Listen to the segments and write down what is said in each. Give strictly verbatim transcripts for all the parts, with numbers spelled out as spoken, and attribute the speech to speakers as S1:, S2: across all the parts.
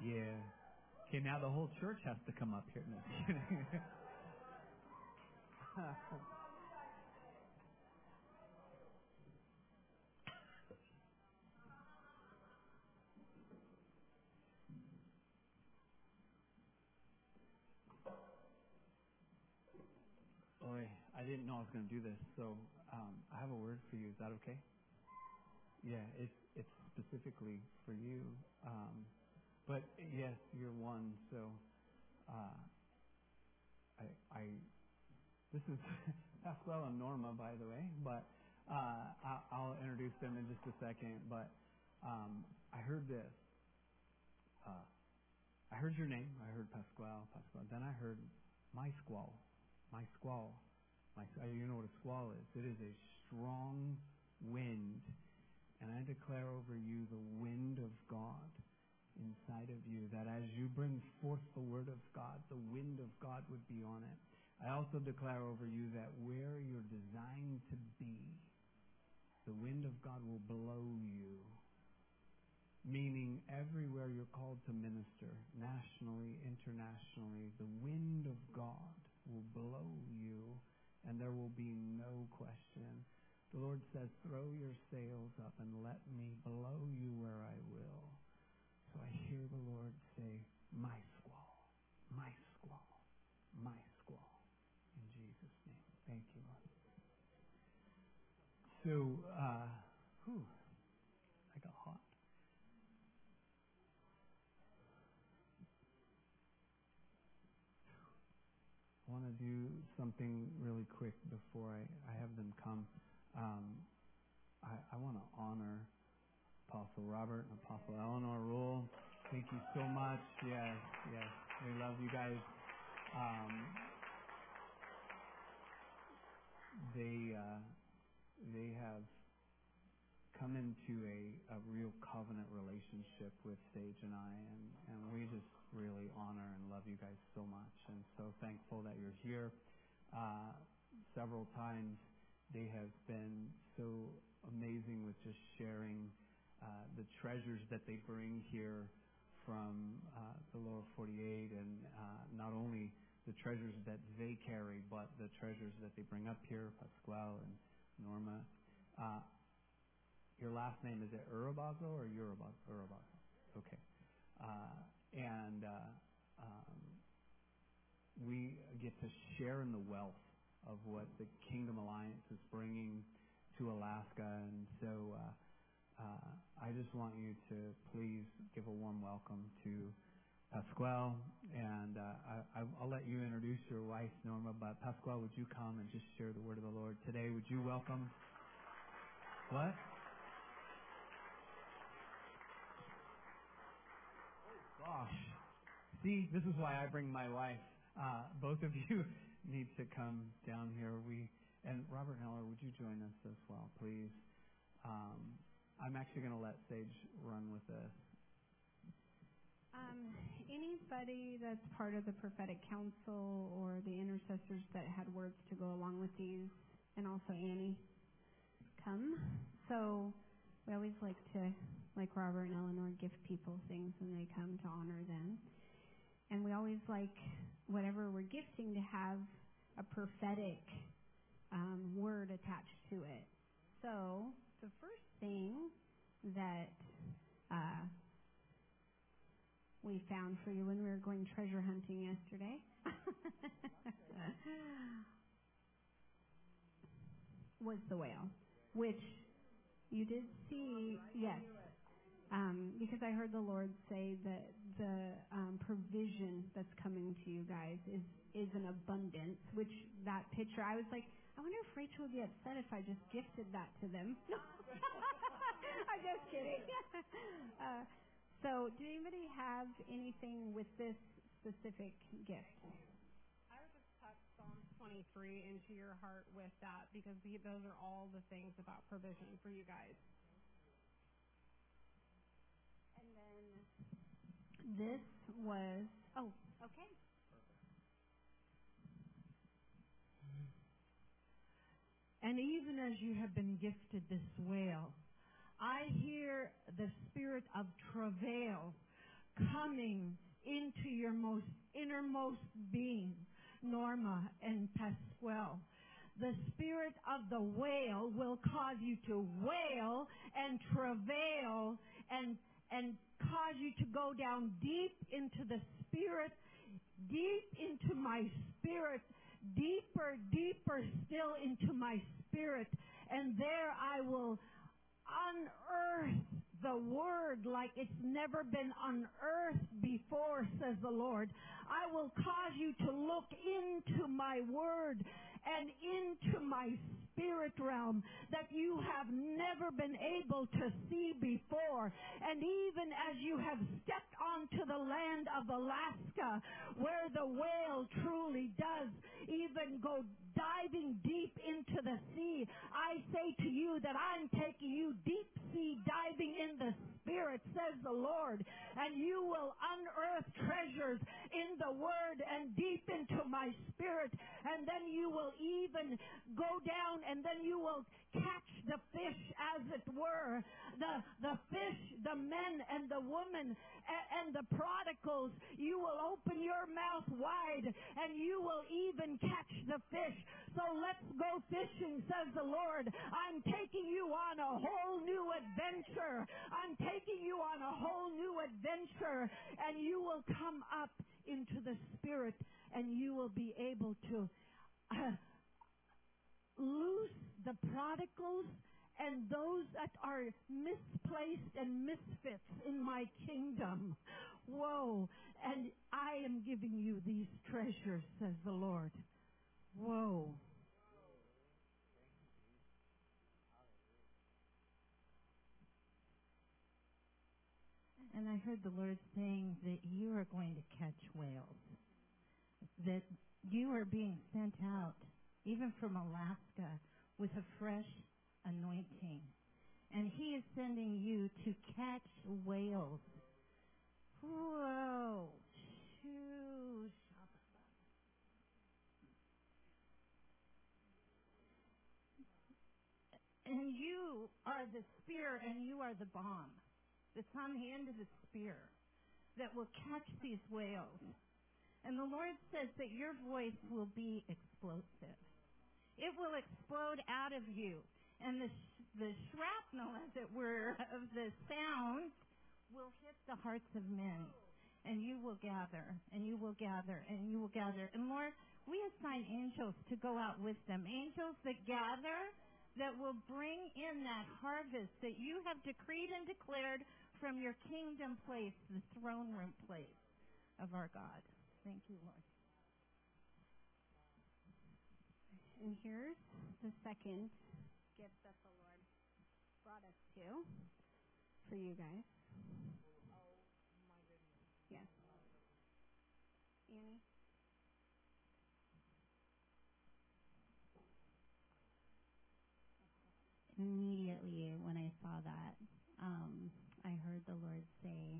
S1: Yeah. Okay, now the whole church has to come up here. No, just kidding. Boy, I didn't know I was going to do this, so um, I have a word for you. Is that okay? Yeah, it's it's specifically for you. Um, but yes, you're one. So uh, I, I this is Pasquale and Norma, by the way. But uh, I, I'll introduce them in just a second. But um, I heard this. Uh, I heard your name. I heard Pasquale, Pasquale. Then I heard my squall, my squall. My, you know what a squall is? It is a strong wind. And I declare over you the wind of God inside of you, that as you bring forth the word of God, the wind of God would be on it. I also declare over you that where you're designed to be, the wind of God will blow you. Meaning everywhere you're called to minister, nationally, internationally, the wind of God will blow you, and there will be no question. The Lord says, throw your sails up and let me blow you where I will. So I hear the Lord say, my squall, my squall, my squall. In Jesus' name. Thank you, Lord. So, uh, whew, I got hot. I want to do something really quick before I, I have them come. Um, I, I want to honor Apostle Robert and Apostle Eleanor Rule. Thank you so much. Yes, yes. We love you guys. Um, they uh, they have come into a, a real covenant relationship with Sage and I, and, and we just really honor and love you guys so much, and so thankful that you're here. Uh, several times they have been so amazing with just sharing uh, the treasures that they bring here from uh, the lower forty-eight, and uh, not only the treasures that they carry, but the treasures that they bring up here, Pasquale and Norma. Uh, your last name, is it Urabazo or Urabazo? Urabazo. Okay. Uh, and uh, um, we get to share in the wealth of what the Kingdom Alliance is bringing to Alaska. And so uh, uh, I just want you to please give a warm welcome to Pasquale. And uh, I, I'll let you introduce your wife, Norma. But Pasquale, would you come and just share the word of the Lord today? Would you welcome? What? Gosh. See, this is why I bring my wife. Uh, both of you need to come down here. We and Robert Heller, would you join us as well, please? Um, I'm actually going to let Sage run with this.
S2: Um, anybody that's part of the prophetic council or the intercessors that had words to go along with these, and also Annie, come. So we always like to, like Robert and Eleanor, gift people things when they come to honor them. And we always like whatever we're gifting to have a prophetic um, word attached to it. So the first thing that uh, we found for you when we were going treasure hunting yesterday was the whale, which you did see, yes. Um, because I heard the Lord say that the um, provision that's coming to you guys is, is an abundance, which that picture, I was like, I wonder if Rachel would be upset if I just gifted that to them. I'm just kidding. uh, so, did anybody have anything with this specific gift?
S3: I would just touch Psalms twenty-three into your heart with that, because the, those are all the things about provision for you guys.
S2: And then this was, oh, okay.
S4: And even as you have been gifted this whale, I hear the spirit of travail coming into your most innermost being, Norma and Pasquale. The spirit of the whale will cause you to wail and travail and and cause you to go down deep into the spirit, deep into my spirit, deeper, deeper still into my spirit. And there I will unearth the word like it's never been unearthed before, says the Lord. I will cause you to look into my word and into my spirit realm that you have never been able to see before. And even as you have stepped onto the land of Alaska, where the whale truly does even go diving deep into the sea, I say to you that I'm taking you deep sea diving in the spirit, says the Lord, and you will unearth treasures in the word and deep into my spirit, and then you will even go down and then you will catch the fish, as it were, the the fish, the men and the women and, and the prodigals. You will open your mouth wide and you will even catch the fish. So let's go fishing, says the Lord. I'm taking you on a whole new adventure. I'm taking you on a whole new adventure, and you will come up into the spirit and you will be able to uh, loose the prodigals and those that are misplaced and misfits in my kingdom. Whoa. And I am giving you these treasures, says the Lord. Whoa.
S5: And I heard the Lord saying that you are going to catch whales, that you are being sent out, even from Alaska, with a fresh anointing. And He is sending you to catch whales. Whoa. Shoo. And you are the spear and you are the bomb that's on the end of the spear that will catch these whales. And the Lord says that your voice will be explosive. It will explode out of you. And the, sh- the shrapnel, as it were, of the sound will hit the hearts of men. And you will gather, and you will gather, and you will gather. And Lord, we assign angels to go out with them. Angels that gather, that will bring in that harvest that you have decreed and declared from your kingdom place, the throne room place of our God. Thank you, Lord.
S2: And here's the second gift that the Lord brought us to for you guys. Yes. Annie? Immediately when I saw that, um, I heard the Lord say,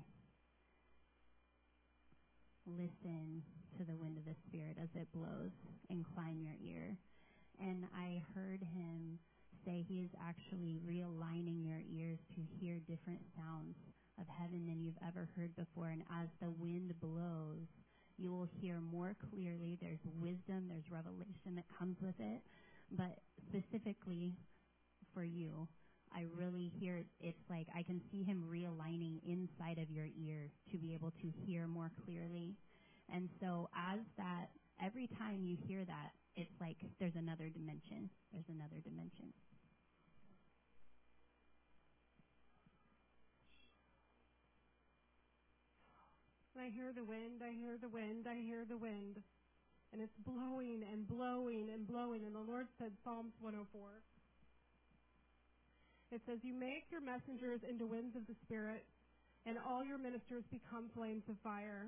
S2: listen to the wind of the Spirit as it blows. Incline your ear. And I heard Him say He is actually realigning your ears to hear different sounds of heaven than you've ever heard before. And as the wind blows, you will hear more clearly. There's wisdom, there's revelation that comes with it. But specifically for you, I really hear, it's like I can see Him realigning inside of your ear to be able to hear more clearly. And so as that, every time you hear that, it's like there's another dimension. There's another dimension.
S3: I hear the wind, I hear the wind, I hear the wind. And it's blowing and blowing and blowing. And the Lord said, Psalms one oh four. It says, you make your messengers into winds of the Spirit, and all your ministers become flames of fire.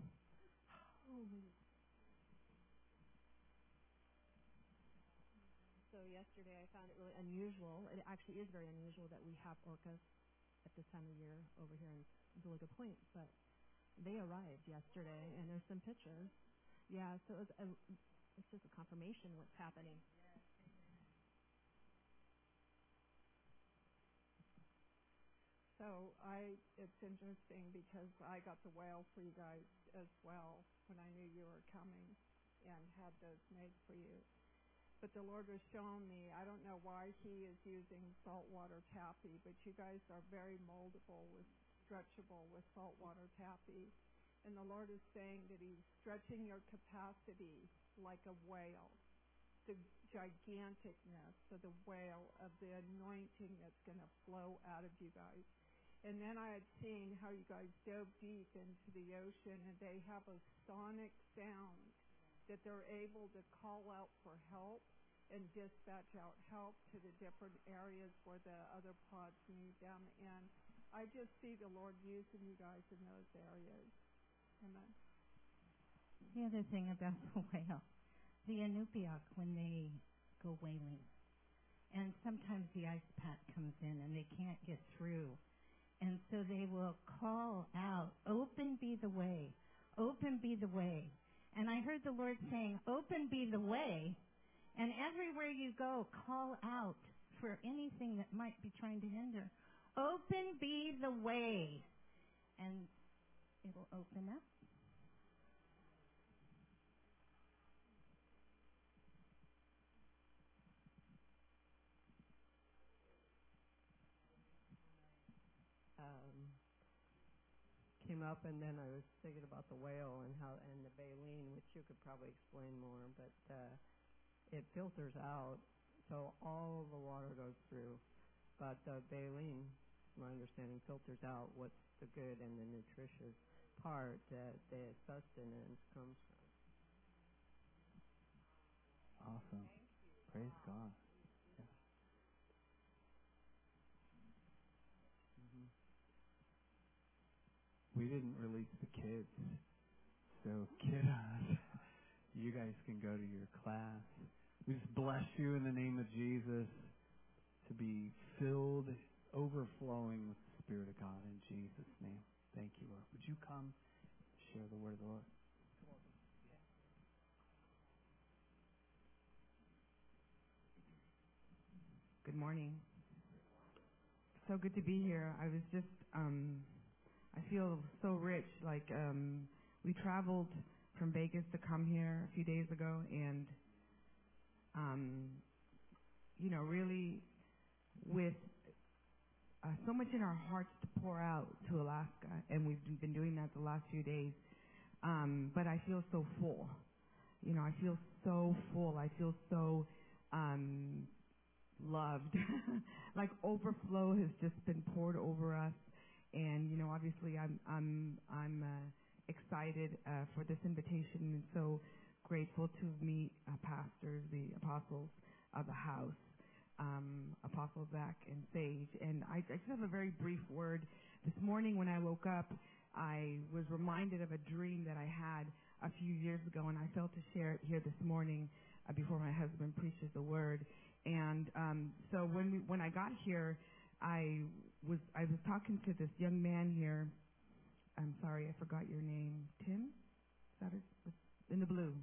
S6: So yesterday I found it really unusual. It actually is very unusual that we have orcas at this time of year over here in Beluga Point, but they arrived yesterday, and there's some pictures. Yeah, so it was a, it's just a confirmation what's happening.
S7: So I, it's interesting because I got the whale for you guys as well when I knew you were coming and had those made for you. But the Lord was showing me, I don't know why He is using saltwater taffy, but you guys are very moldable, with stretchable with saltwater taffy. And the Lord is saying that He's stretching your capacity like a whale, the giganticness of the whale, of the anointing that's going to flow out of you guys. And then I had seen how you guys dove deep into the ocean, and they have a sonic sound that they're able to call out for help and dispatch out help to the different areas where the other pods need them. And I just see the Lord using you guys in those areas. Amen.
S5: The other thing about the whale, the Inupiaq, when they go whaling, and sometimes the ice pack comes in and they can't get through. And so they will call out, "Open be the way, open be the way." And I heard the Lord saying, "Open be the way." And everywhere you go, call out for anything that might be trying to hinder. Open be the way. And it'll open up.
S6: Um, came up, and then I was thinking about the whale and how, and the baleen, which you could probably explain more, but uh, it filters out, so all the water goes through. But the baleen, my understanding, filters out what's the good and the nutritious part that the sustenance comes from.
S1: Awesome. Praise God. Yeah. Mm-hmm. We didn't release the kids, so kiddos, you guys can go to your class. We just bless you in the name of Jesus to be filled, overflowing with the Spirit of God in Jesus' name. Thank you, Lord. Would you come share the word of the Lord?
S8: Good morning. So good to be here. I was just, um, I feel so rich. Like um, we traveled from Vegas to come here a few days ago, and um, you know, really with uh, so much in our hearts to pour out to Alaska, and we've been doing that the last few days. Um, but I feel so full. You know, I feel so full. I feel so um, loved. Like overflow has just been poured over us, and you know, obviously, I'm I'm I'm uh, excited uh, for this invitation, and so grateful to meet uh, pastors, the apostles of the house, um, Apostle Zach and Sage. And I, I just have a very brief word. This morning when I woke up, I was reminded of a dream that I had a few years ago, and I felt to share it here this morning uh, before my husband preaches the word. And um, so when we, when I got here, I was I was talking to this young man here. I'm sorry, I forgot your name. Tim? Is that it? In the blue.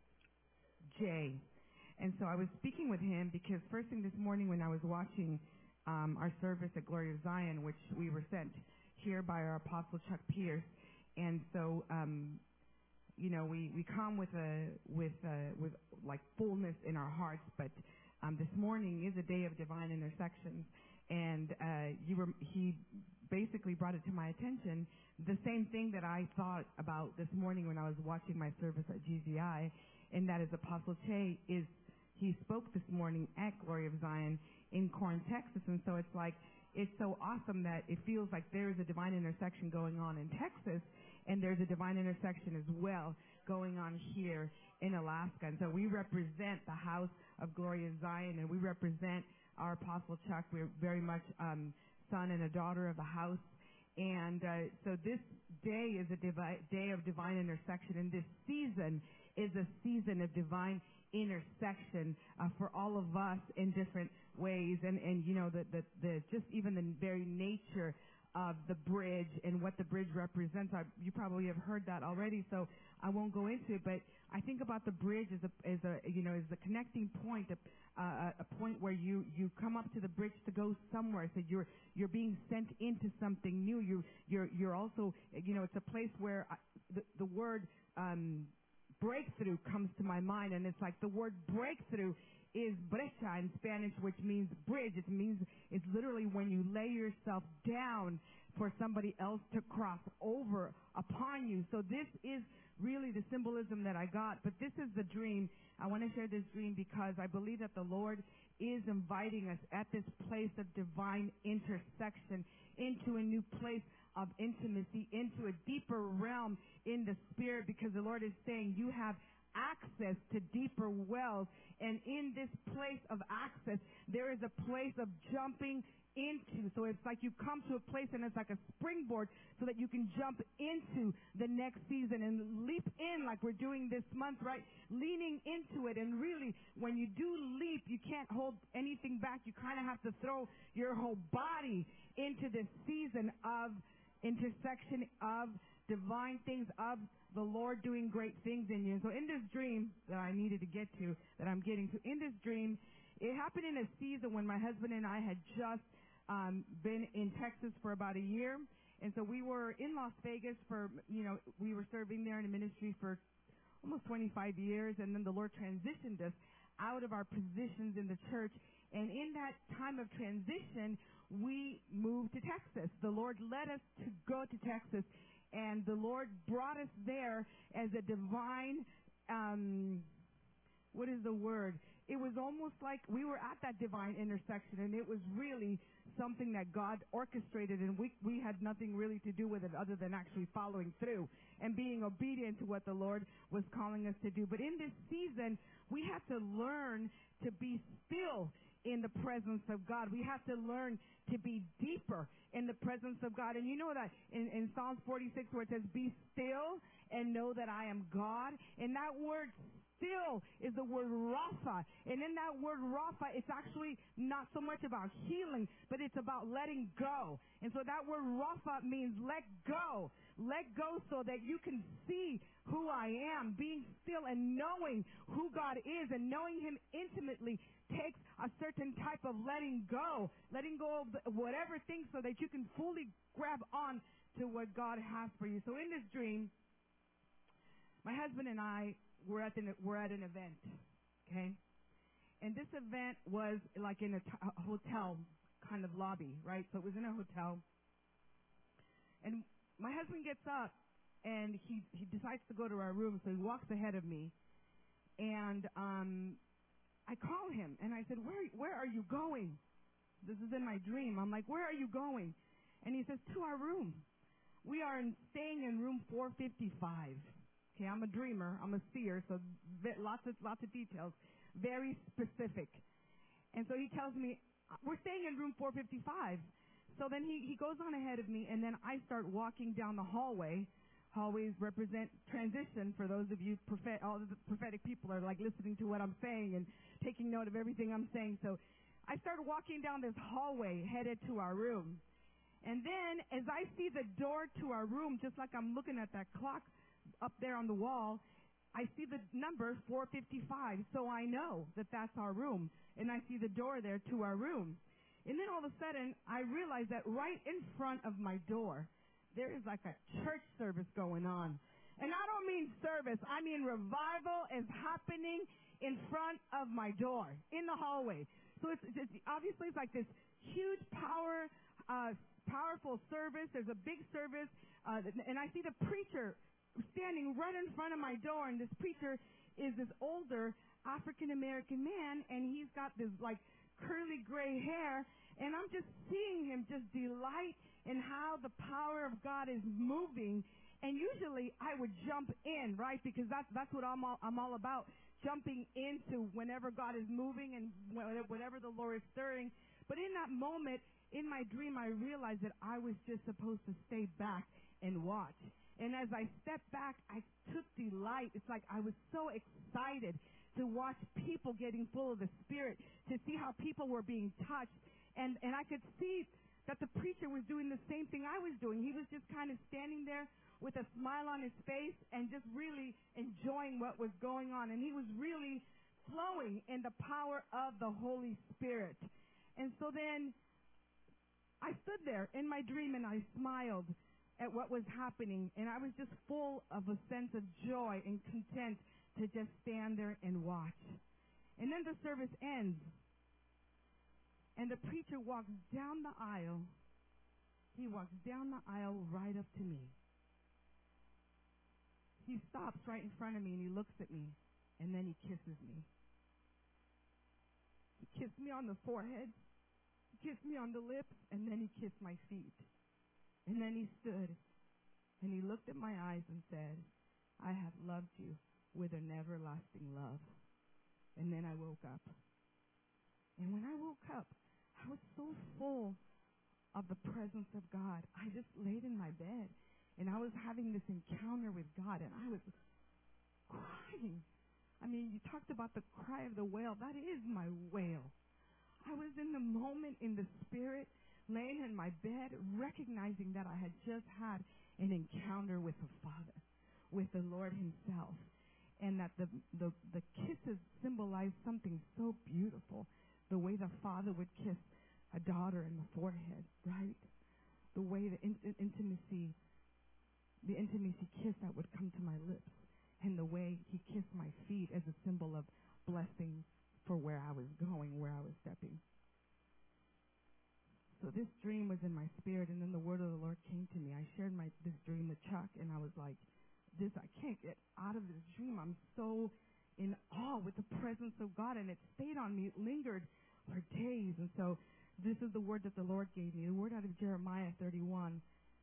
S8: Jay. And so I was speaking with him because first thing this morning when I was watching um, our service at Glory of Zion, which we were sent here by our Apostle Chuck Pierce, and so um, you know we, we come with a with a, with like fullness in our hearts, but um, this morning is a day of divine intersections, and uh, you were he basically brought it to my attention the same thing that I thought about this morning when I was watching my service at G Z I, and that is Apostle Che is. He spoke this morning at Glory of Zion in Corn, Texas, and so it's like, it's so awesome that it feels like there is a divine intersection going on in Texas, and there's a divine intersection as well going on here in Alaska. And so we represent the house of Glory of Zion, and we represent our Apostle Chuck. We're very much um, son and a daughter of the house. And uh, so this day is a divi- day of divine intersection, and this season is a season of divine intersection uh, for all of us in different ways. And, and you know, the, the, the just even the very nature of the bridge and what the bridge represents. I, you probably have heard that already, so I won't go into it. But I think about the bridge as a, as a you know, as a connecting point, a, uh, a point where you, you come up to the bridge to go somewhere. So you're you're being sent into something new. You you're you're also, you know, it's a place where I, the the word um, breakthrough comes to my mind, and it's like the word breakthrough is brecha in Spanish, which means bridge. It means it's literally when you lay yourself down for somebody else to cross over upon you. So this is really the symbolism that I got. But this is the dream. I want to share this dream because I believe that the Lord is inviting us at this place of divine intersection into a new place of intimacy, into a deeper realm in the spirit, because the Lord is saying you have access to deeper wells. And in this place of access, there is a place of jumping into. So it's like you come to a place and it's like a springboard so that you can jump into the next season and leap in like we're doing this month, right? Leaning into it. And really, when you do leap, you can't hold anything back. You kind of have to throw your whole body into this season of intersection, of divine things, of the Lord doing great things in you. And so in this dream that I needed to get to, that I'm getting to, in this dream, it happened in a season when my husband and I had just um, been in Texas for about a year. And so we were in Las Vegas for, you know, we were serving there in a ministry for almost twenty-five years. And then the Lord transitioned us out of our positions in the church. And in that time of transition, we moved to Texas. The Lord led us to go to Texas. And the Lord brought us there as a divine, um, what is the word? It was almost like we were at that divine intersection, and it was really something that God orchestrated, and we we had nothing really to do with it other than actually following through and being obedient to what the Lord was calling us to do. But in this season, we had to learn to be still in the presence of God. We have to learn to be deeper in the presence of God. And you know that in, in Psalms forty-six where it says, be still and know that I am God. And that word still is the word Rapha. And in that word Rapha, it's actually not so much about healing, but it's about letting go. And so that word Rapha means let go. Let go so that you can see who I am. Being still and knowing who God is and knowing Him intimately takes a certain type of letting go. Letting go of whatever thing so that you can fully grab on to what God has for you. So in this dream, my husband and I were at, the, were at an event, okay? And this event was like in a, t- a hotel kind of lobby, right? So it was in a hotel. And my husband gets up and he, he decides to go to our room, so he walks ahead of me. And um, I call him and I said, where, where are you going? This is in my dream. I'm like, where are you going? And he says, to our room. We are in, staying in room four fifty-five. Okay, I'm a dreamer. I'm a seer, so lots of lots of details, very specific. And so he tells me, we're staying in room four fifty-five. So then he, he goes on ahead of me, and then I start walking down the hallway. Hallways represent transition for those of you, prophet, all the prophetic people are like listening to what I'm saying and taking note of everything I'm saying. So I start walking down this hallway headed to our room. And then as I see the door to our room, just like I'm looking at that clock up there on the wall, I see the number four fifty-five, so I know that that's our room. And I see the door there to our room. And then all of a sudden, I realize that right in front of my door, there is like a church service going on. And I don't mean service, I mean revival is happening in front of my door, in the hallway. So it's, it's obviously it's like this huge power, uh, powerful service. There's a big service, uh, and I see the preacher standing right in front of my door, and this preacher is this older African-American man, and he's got this like curly gray hair, and I'm just seeing him just delight in how the power of God is moving. And usually I would jump in, right, because that's that's what I'm all, I'm all about, jumping into whenever God is moving and whatever the Lord is stirring. But in that moment, in my dream, I realized that I was just supposed to stay back and watch. And as I stepped back, I took delight. It's like I was so excited to watch people getting full of the Spirit, to see how people were being touched. And, and I could see that the preacher was doing the same thing I was doing. He was just kind of standing there with a smile on his face and just really enjoying what was going on. And he was really flowing in the power of the Holy Spirit. And so then I stood there in my dream and I smiled at what was happening. And I was just full of a sense of joy and content to just stand there and watch. And then the service ends. And the preacher walks down the aisle. He walks down the aisle right up to me. He stops right in front of me and he looks at me. And then he kisses me. He kissed me on the forehead. He kissed me on the lips. And then he kissed my feet. And then he stood. And he looked at my eyes and said, I have loved you with an everlasting love. And then I woke up. And when I woke up, I was so full of the presence of God. I just laid in my bed, and I was having this encounter with God, and I was crying. I mean, you talked about the cry of the whale. That is my wail. I was in the moment in the Spirit, laying in my bed, recognizing that I had just had an encounter with the Father, with the Lord himself, and that the, the, the kisses symbolized something so beautiful. The way the father would kiss a daughter in the forehead, right? The way the in- intimacy, the intimacy kiss that would come to my lips, and the way he kissed my feet as a symbol of blessing for where I was going, where I was stepping. So this dream was in my spirit, and then the word of the Lord came to me. I shared my this dream with Chuck, and I was like, "This I can't get out of this dream. I'm so in awe with the presence of God," and it stayed on me. It lingered for days. And so this is the word that the Lord gave me, the word out of Jeremiah thirty-one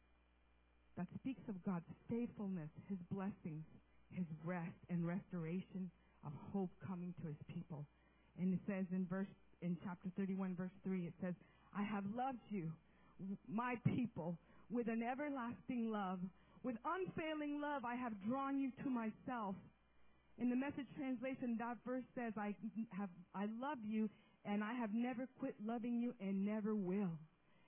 S8: that speaks of God's faithfulness, his blessings, his rest and restoration of hope coming to his people. And it says in verse in chapter thirty-one, verse three, it says, I have loved you, my people, with an everlasting love. With unfailing love I have drawn you to myself. In the Message translation, that verse says, I have I love you, and I have never quit loving you and never will.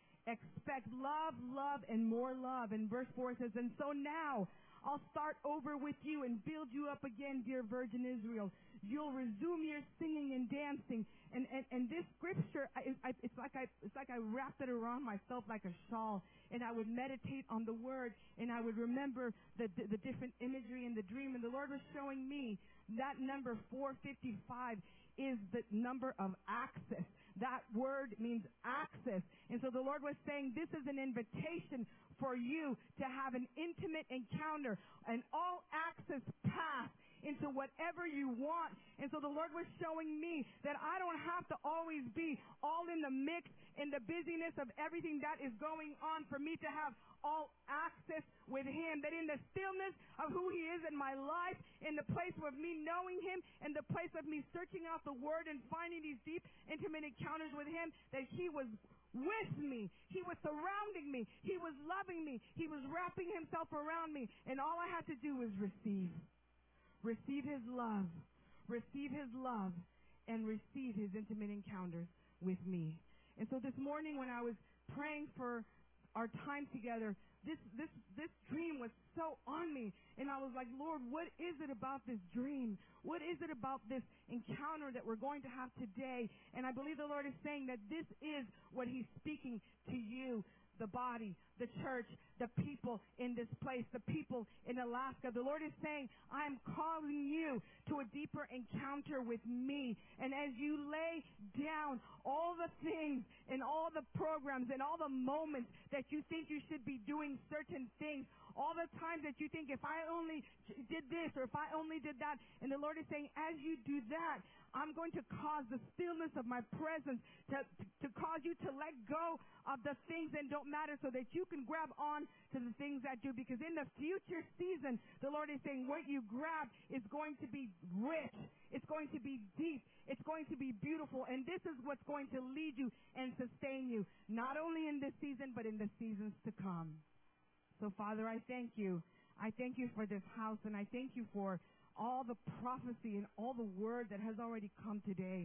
S8: Expect love, love, and more love. And verse four says, and so now I'll start over with you and build you up again, dear virgin Israel. You'll resume your singing and dancing. And, and, and this scripture, I, I, it's like I it's like I wrapped it around myself like a shawl, and I would meditate on the word, and I would remember the, the, the different imagery in the dream. And the Lord was showing me that number four fifty-five is the number of access. That word means access. And so the Lord was saying this is an invitation for you to have an intimate encounter, an all access path into whatever you want. And so the Lord was showing me that I don't have to always be all in the mix, in the busyness of everything that is going on, for me to have all access with him, that in the stillness of who he is in my life, in the place of me knowing him, in the place of me searching out the word and finding these deep, intimate encounters with him, that he was with me. He was surrounding me. He was loving me. He was wrapping himself around me. And all I had to do was receive. Receive his love. Receive his love. And receive his intimate encounters with me. And so this morning when I was praying for our time together, this this this dream was so on me, and I was like, Lord, what is it about this dream? What is it about this encounter that we're going to have today? And I believe the Lord is saying that this is what he's speaking to you, the body, the church, the people in this place, the people in Alaska. The Lord is saying, I'm calling you to a deeper encounter with me. And as you lay down all the things and all the programs and all the moments that you think you should be doing certain things, all the times that you think, if I only did this or if I only did that, and the Lord is saying, as you do that, I'm going to cause the stillness of my presence to, to cause you to let go of the things that don't matter, so that you can grab on to the things that do. Because in the future season, the Lord is saying what you grab is going to be rich. It's going to be deep. It's going to be beautiful. And this is what's going to lead you and sustain you, not only in this season, but in the seasons to come. So, Father, I thank you. I thank you for this house, and I thank you for all the prophecy and all the word that has already come today.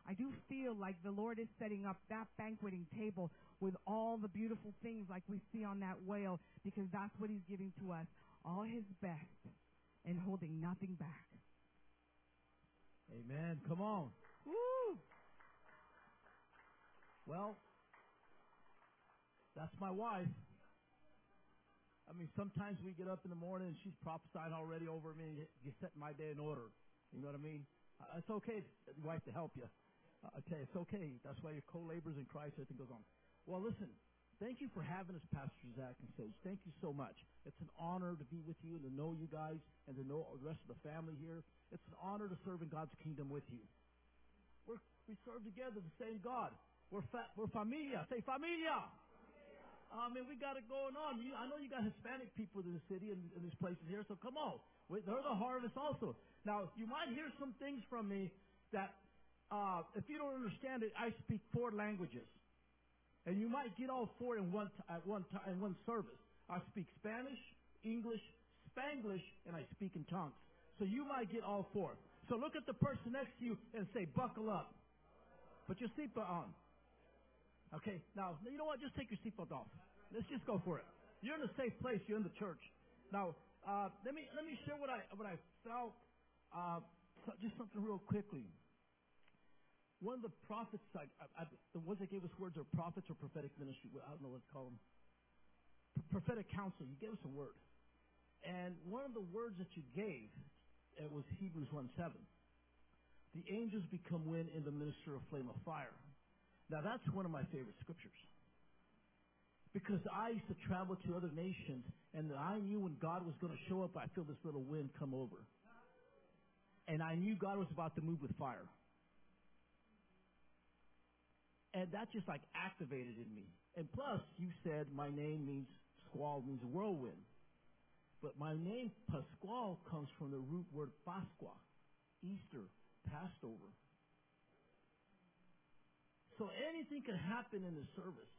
S8: I do feel like the Lord is setting up that banqueting table with all the beautiful things like we see on that whale, because that's what he's giving to us, all his best and holding nothing back.
S9: Amen. Come on. Woo! Well, that's my wife. I mean, sometimes we get up in the morning and she's prophesying already over me, you set my day in order. You know what I mean? Uh, it's okay, wife, to help you. Uh, I tell you, it's okay. That's why you're co-laborers in Christ. Everything goes on. Well, listen, thank you for having us, Pastor Zach and Sage. Thank you so much. It's an honor to be with you and to know you guys and to know the rest of the family here. It's an honor to serve in God's kingdom with you. We're, we serve together the same God. We're fa- we're familia. Say familia. I mean, we got it going on. You, I know you got Hispanic people in the city and in these places here, so come on. We, they're the harvest also. Now, you might hear some things from me that, uh, if you don't understand it, I speak four languages. And you might get all four in one t- at one time in one service. I speak Spanish, English, Spanglish, and I speak in tongues. So you might get all four. So look at the person next to you and say, buckle up. Put your seatbelt on. Okay, now, you know what? Just take your seatbelt off. Let's just go for it. You're in a safe place. You're in the church. Now, uh, let me let me share what I what I felt. Uh, so just something real quickly. One of the prophets, I, I, the ones that gave us words are prophets or prophetic ministry. I don't know what to call them. P- prophetic counsel. You gave us a word, and one of the words that you gave, it was Hebrews one seven. The angels become wind in the minister of flame of fire. Now, that's one of my favorite scriptures. Because I used to travel to other nations, and I knew when God was going to show up, I feel this little wind come over. And I knew God was about to move with fire. And that just like activated in me. And plus, you said my name means, squall means whirlwind. But my name, Pascual, comes from the root word Pascua, Easter, Passover. So anything can happen in the service.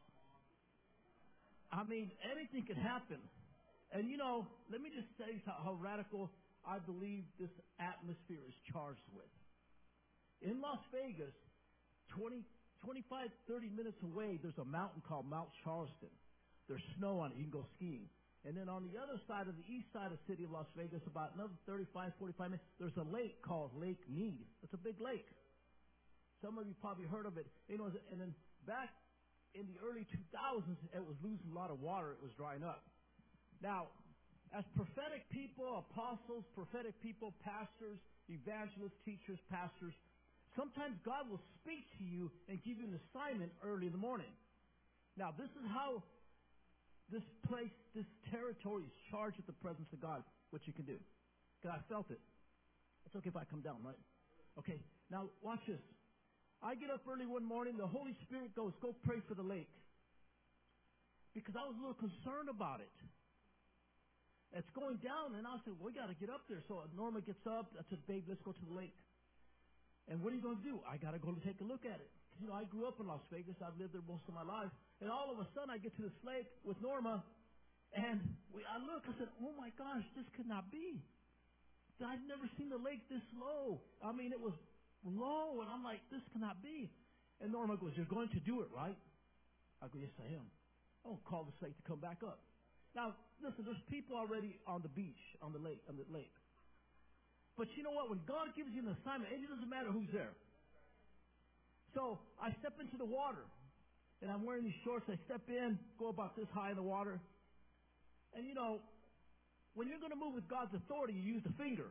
S9: I mean, anything can happen. And, you know, let me just say how, how radical I believe this atmosphere is charged with. In Las Vegas, twenty, twenty-five, thirty minutes away, there's a mountain called Mount Charleston. There's snow on it. You can go skiing. And then on the other side of the east side of the city of Las Vegas, about another thirty-five, forty-five minutes, there's a lake called Lake Mead. It's a big lake. Some of you probably heard of it. You know, and then back in the early two thousands, it was losing a lot of water. It was drying up. Now, as prophetic people, apostles, prophetic people, pastors, evangelists, teachers, pastors, sometimes God will speak to you and give you an assignment early in the morning. Now, this is how this place, this territory is charged with the presence of God, what you can do. Because I felt it. It's okay if I come down, right? Okay, now watch this. I get up early one morning, the Holy Spirit goes, go pray for the lake. Because I was a little concerned about it. It's going down, and I said, well, we got to get up there. So Norma gets up. I said, babe, let's go to the lake. And what are you going to do? I got to go to take a look at it. You know, I grew up in Las Vegas. I've lived there most of my life. And all of a sudden, I get to this lake with Norma, and we, I look, I said, oh, my gosh, this could not be. I've never seen the lake this low. I mean, it was low, and I'm like, this cannot be. And Norma goes, you're going to do it, right? I go, yes, I am. I won't call this lake to come back up. Now, listen, there's people already on the beach, on the lake, on the lake. But you know what? When God gives you an assignment, it doesn't matter who's there. So I step into the water, and I'm wearing these shorts. I step in, go about this high in the water. And you know, when you're going to move with God's authority, you use the finger.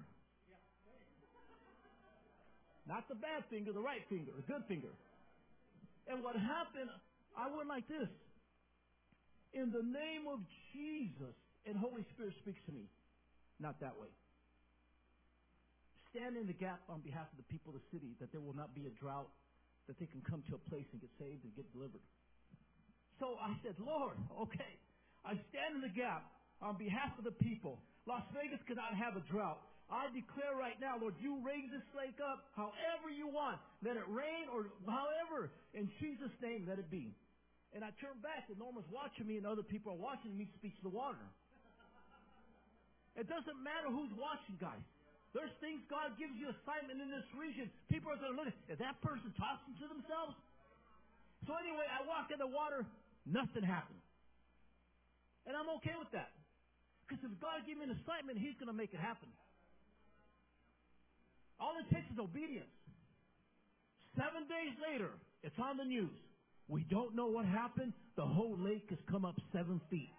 S9: Not the bad finger, the right finger, the good finger. And what happened, I went like this. In the name of Jesus, and Holy Spirit speaks to me. Not that way. Stand in the gap on behalf of the people of the city, that there will not be a drought, that they can come to a place and get saved and get delivered. So I said, Lord, okay, I stand in the gap on behalf of the people. Las Vegas cannot have a drought. I declare right now, Lord, you raise this lake up however you want. Let it rain or however. In Jesus' name, let it be. And I turn back, and Norma's watching me, and other people are watching me speak to the water. It doesn't matter who's watching, guys. There's things God gives you assignment in this region. People are going to look at, is that person talking to themselves? So anyway, I walk in the water, nothing happened. And I'm okay with that. Because if God gives me an assignment, He's going to make it happen. All it takes is obedience. Seven days later, it's on the news. We don't know what happened. The whole lake has come up seven feet.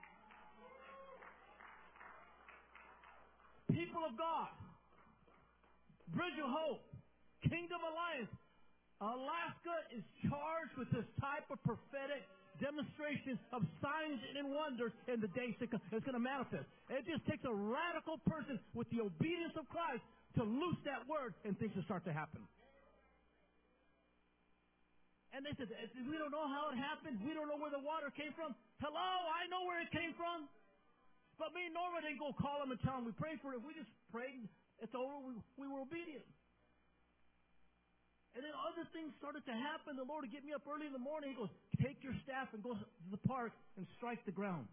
S9: People of God, Bridge of Hope, Kingdom Alliance, Alaska is charged with this type of prophetic demonstration of signs and wonders in the days to come. It's going to manifest. It just takes a radical person with the obedience of Christ to loose that word, and things will start to happen. And they said, we don't know how it happened. We don't know where the water came from. Hello, I know where it came from. But me and Norma didn't go call them and tell them we prayed for it. We just prayed. It's over. We, we were obedient. And then other things started to happen. The Lord would get me up early in the morning. He goes, take your staff and go to the park and strike the ground.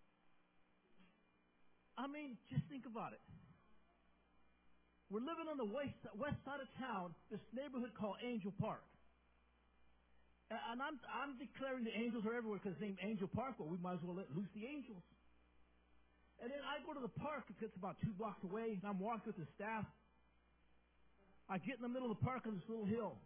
S9: I mean, just think about it. We're living on the west, west side of town, this neighborhood called Angel Park. And I'm, I'm declaring the angels are everywhere because it's named Angel Park. Well, we might as well let loose the angels. And then I go to the park. It's about two blocks away. And I'm walking with the staff. I get in the middle of the park on this little hill.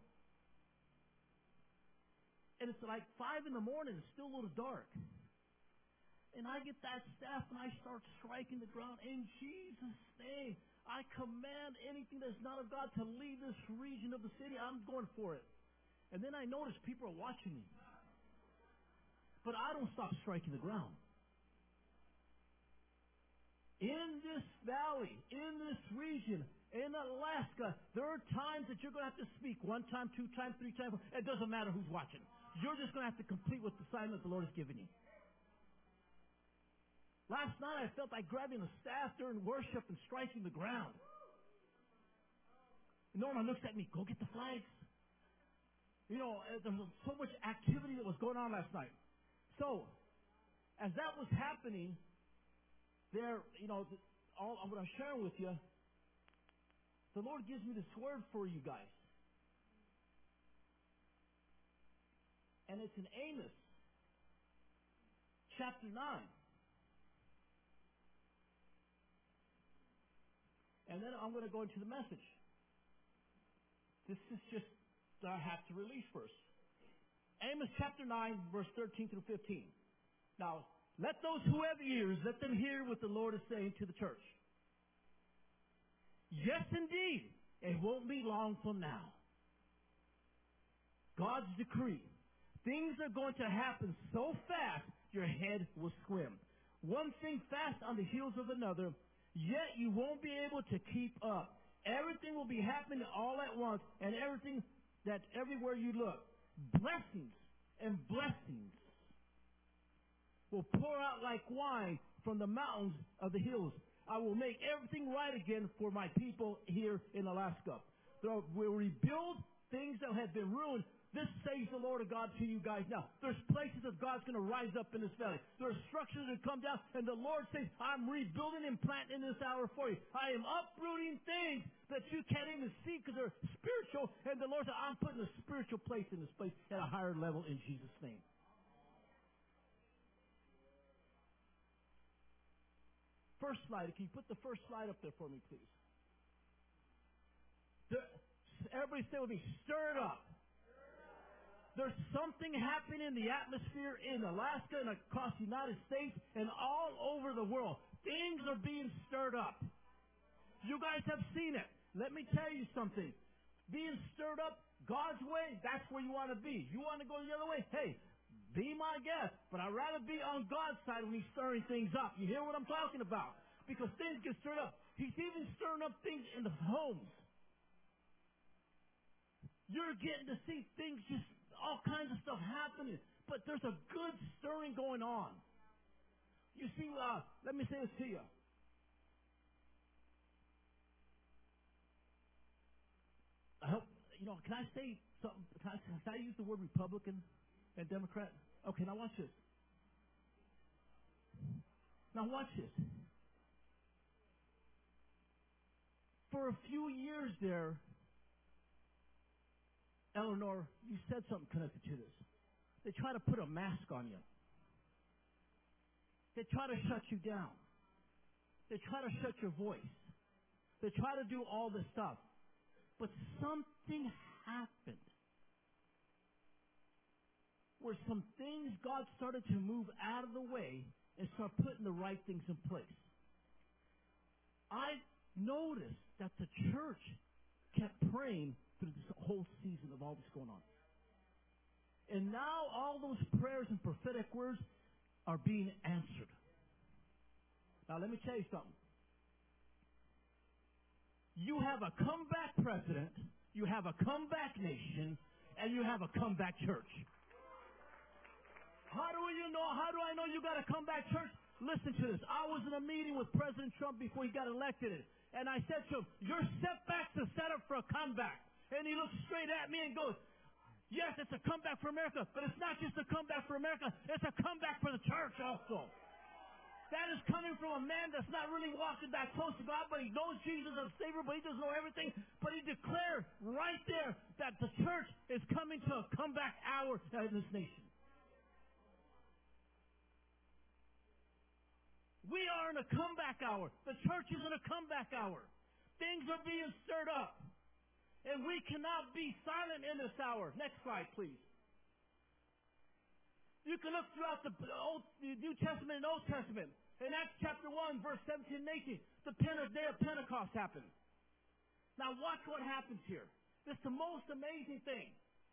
S9: And it's like five in the morning. It's still a little dark. And I get that staff and I start striking the ground. In Jesus' name, I command anything that's not of God to leave this region of the city. I'm going for it. And then I notice people are watching me. But I don't stop striking the ground. In this valley, in this region, in Alaska, there are times that you're going to have to speak one time, two times, three times. It doesn't matter who's watching. You're just going to have to complete what the assignment the Lord has given you. Last night I felt like grabbing the staff during worship and striking the ground. Norma looks at me, go get the flags. You know, there was so much activity that was going on last night. So, as that was happening, there, you know, all what I'm sharing with you, the Lord gives me this word for you guys. And it's in Amos, chapter nine. And then I'm going to go into the message. This is just that I have to release first. Amos chapter nine, verse thirteen through fifteen. Now, let those who have ears, let them hear what the Lord is saying to the church. Yes, indeed, it won't be long from now. God's decree. Things are going to happen so fast, your head will swim. One thing fast on the heels of another, yet you won't be able to keep up. Everything will be happening all at once, and everything that everywhere you look. Blessings and blessings will pour out like wine from the mountains of the hills. I will make everything right again for my people here in Alaska. We'll rebuild things that have been ruined. This says the Lord of God to you guys now. There's places that God's going to rise up in this valley. There are structures that come down, and the Lord says, I'm rebuilding and planting in this hour for you. I am uprooting things that you can't even see because they're spiritual, and the Lord said, I'm putting a spiritual place in this place at a higher level in Jesus' name. First slide. Can you put the first slide up there for me, please? There, everybody say with me, stir it up. There's something happening in the atmosphere in Alaska and across the United States and all over the world. Things are being stirred up. You guys have seen it. Let me tell you something. Being stirred up God's way, that's where you want to be. You want to go the other way? Hey, be my guest. But I'd rather be on God's side when He's stirring things up. You hear what I'm talking about? Because things get stirred up. He's even stirring up things in the homes. You're getting to see things just all kinds of stuff happening, but there's a good stirring going on. You see, uh, let me say this to you. I hope, you know, can I say something? Can I, can I use the word Republican and Democrat? Okay, now watch this. Now watch this. for a few years there, Eleanor, you said something connected to this. They try to put a mask on you. They try to shut you down. They try to shut your voice. They try to do all this stuff. But something happened where some things, God started to move out of the way and start putting the right things in place. I noticed that the church kept praying through this whole season of all this going on. And now all those prayers and prophetic words are being answered. Now let me tell you something. You have a comeback president, you have a comeback nation, and you have a comeback church. How do you know? How do I know you got a comeback church? Listen to this. I was in a meeting with President Trump before he got elected, and I said to him, your setback's a setup for a comeback. And he looked straight at me and goes, yes, it's a comeback for America, but it's not just a comeback for America, it's a comeback for the church also. That is coming from a man that's not really walking that close to God, but he knows Jesus as Savior, but he doesn't know everything. But he declared right there that the church is coming to a comeback hour in this nation. We are in a comeback hour. The church is in a comeback hour. Things are being stirred up. And we cannot be silent in this hour. Next slide, please. You can look throughout the, Old, the New Testament and Old Testament. In Acts chapter one, verse seventeen and eighteen, the Pente- day of Pentecost happened. Now watch what happens here. This is the most amazing thing.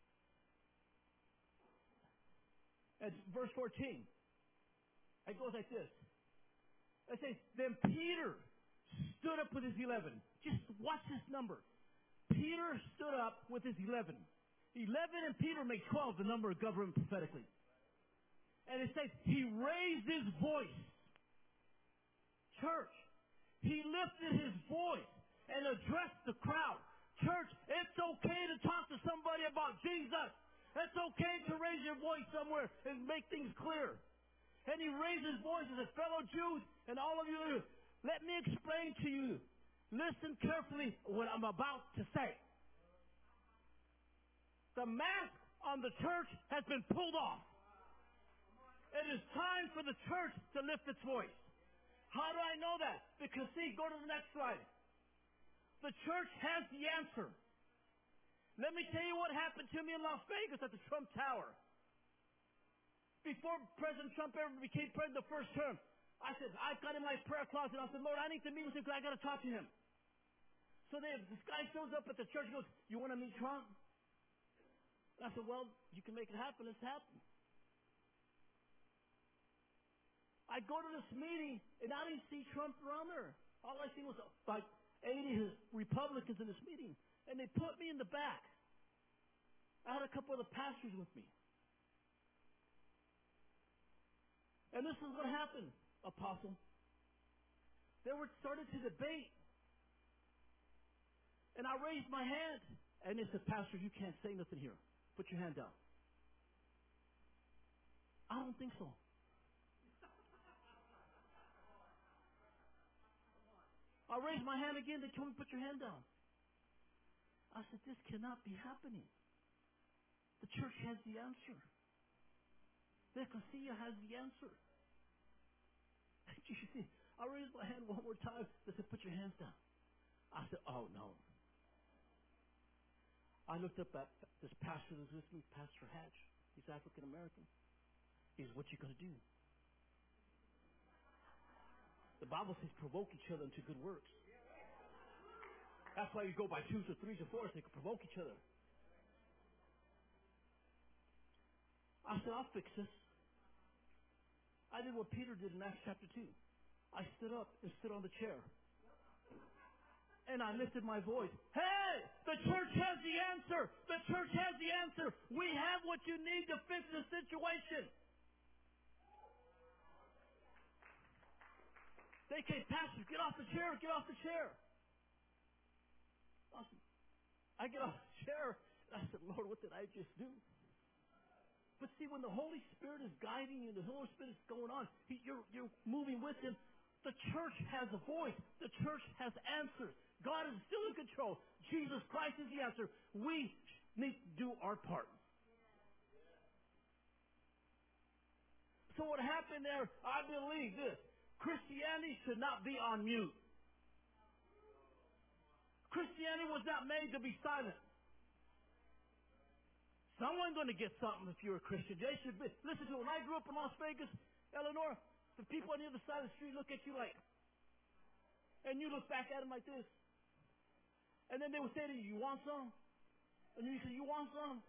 S9: It's verse fourteen. It goes like this. It says, then Peter stood up with his eleven. Just watch this number. Peter stood up with his eleven. Eleven and Peter make twelve, the number of government prophetically. And it says, he raised his voice. Church, he lifted his voice and addressed the crowd. Church, it's okay to talk to somebody about Jesus. It's okay to raise your voice somewhere and make things clear. And he raised his voice and said, fellow Jews and all of you, let me explain to you. Listen carefully what I'm about to say. The mask on the church has been pulled off. It is time for the church to lift its voice. How do I know that? Because see, go to the next slide. The church has the answer. Let me tell you what happened to me in Las Vegas at the Trump Tower. Before President Trump ever became president the first term, I said, I got in my prayer closet. I said, Lord, I need to meet with him because I got to talk to him. So then this guy shows up at the church and goes, you want to meet Trump? And I said, well, you can make it happen. Let's happen. I go to this meeting, and I didn't see Trump around there. All I seen was like eighty Republicans in this meeting. And they put me in the back. I had a couple of the pastors with me. And this is what happened, Apostle. They were started to debate. And I raised my hand. And they said, Pastor, you can't say nothing here. Put your hand down. I don't think so. I raised my hand again. They told me, put your hand down. I said, this cannot be happening. The church has the answer. The ecclesia has the answer. You see, I raised my hand one more time. They said, put your hands down. I said, oh, no. I looked up at this pastor that was with me, Pastor Hatch. He's African American. He said, what you going to do? The Bible says provoke each other into good works. That's why you go by twos or threes or fours. They can provoke each other. I said, I'll fix this. I did what Peter did in Acts chapter two. I stood up and stood on the chair. And I lifted my voice. Hey, the church has the answer. The church has the answer. We have what you need to fix the situation. They came, Pastor, get off the chair, get off the chair. I get off the chair, and I said, Lord, what did I just do? But see, when the Holy Spirit is guiding you, the Holy Spirit is going on, he, you're, you're moving with Him, the church has a voice. The church has answers. God is still in control. Jesus Christ is the answer. We need to do our part. So what happened there, I believe this. Christianity should not be on mute. Christianity was not made to be silent. Someone's going to get something if you're a Christian. They should be. Listen to it. When I grew up in Las Vegas, Eleanor, the people on the other side of the street look at you like, and you look back at them like this. And then they would say to you, you want some? And you say, you want some?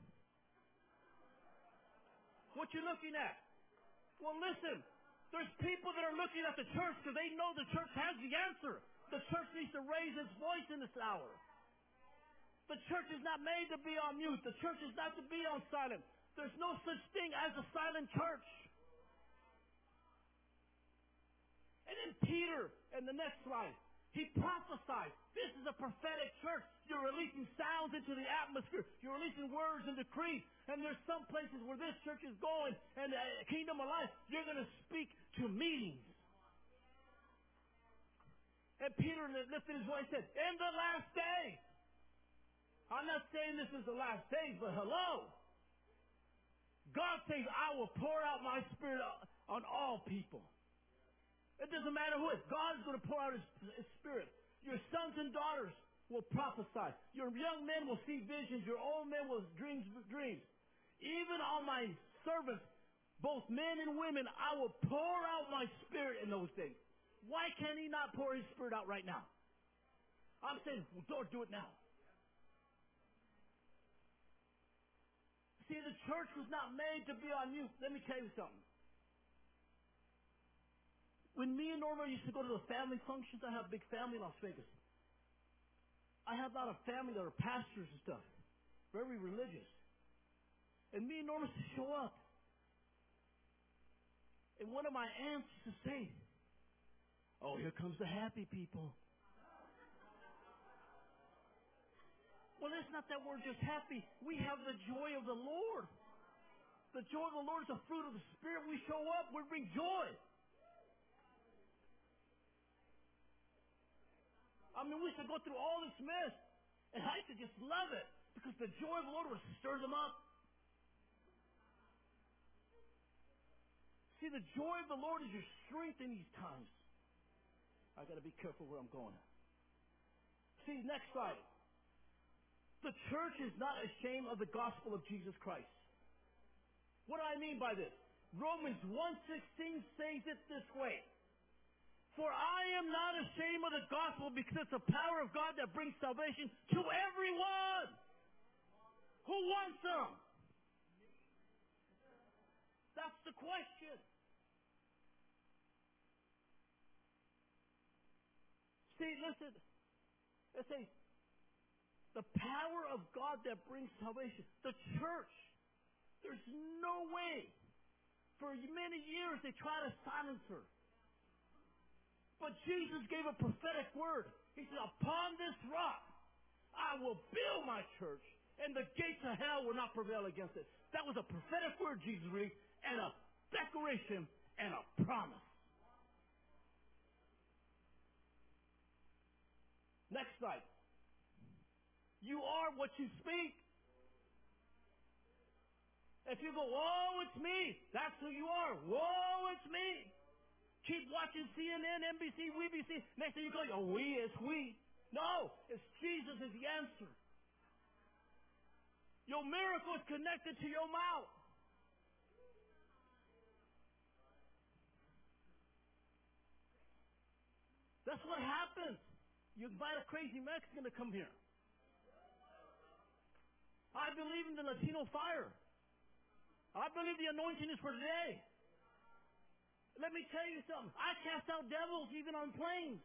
S9: What you looking at? Well, listen. There's people that are looking at the church because they know the church has the answer. The church needs to raise its voice in this hour. The church is not made to be on mute. The church is not to be on silent. There's no such thing as a silent church. And then Peter, in the next slide, he prophesied. This is a prophetic church. You're releasing sounds into the atmosphere. You're releasing words and decrees. And there's some places where this church is going, and the Kingdom of Life, you're going to speak to meetings. And Peter lifted his voice and said, in the last day. I'm not saying this is the last days, but hello. God says, I will pour out my spirit on all people. It doesn't matter who it is. God is going to pour out his, his spirit. Your sons and daughters will prophesy. Your young men will see visions. Your old men will dream dreams. Even on my servants, both men and women, I will pour out my spirit in those days. Why can't he not pour his spirit out right now? I'm saying, well, Lord, do it now. See, the church was not made to be on mute. Let me tell you something. When me and Norma used to go to the family functions, I have a big family in Las Vegas. I have a lot of family that are pastors and stuff, very religious. And me and Norma used to show up. And one of my aunts used to say, oh, here comes the happy people. Well, it's not that we're just happy. We have the joy of the Lord. The joy of the Lord is the fruit of the Spirit. We show up, we bring joy. I mean, we used to go through all this mess, and I used to just love it because the joy of the Lord would stir them up. See, the joy of the Lord is your strength in these times. I got to be careful where I'm going. See, next slide. The church is not ashamed of the gospel of Jesus Christ. What do I mean by this? Romans one sixteen says it this way. For I am not ashamed of the gospel because it's the power of God that brings salvation to everyone. Who wants them? That's the question. See, listen. It says, the power of God that brings salvation. The church. There's no way. For many years they tried to silence her. But Jesus gave a prophetic word. He said, upon this rock I will build my church, and the gates of hell will not prevail against it. That was a prophetic word Jesus released, and a declaration and a promise. Next slide. You are what you speak. If you go, whoa, it's me, that's who you are. Whoa, it's me. Keep watching C N N, N B C, we B C. Next thing you go, oh, we, it's we. No, it's Jesus is the answer. Your miracle is connected to your mouth. That's what happens. You invite a crazy Mexican to come here. I believe in the Latino fire. I believe the anointing is for today. Let me tell you something. I cast out devils even on planes.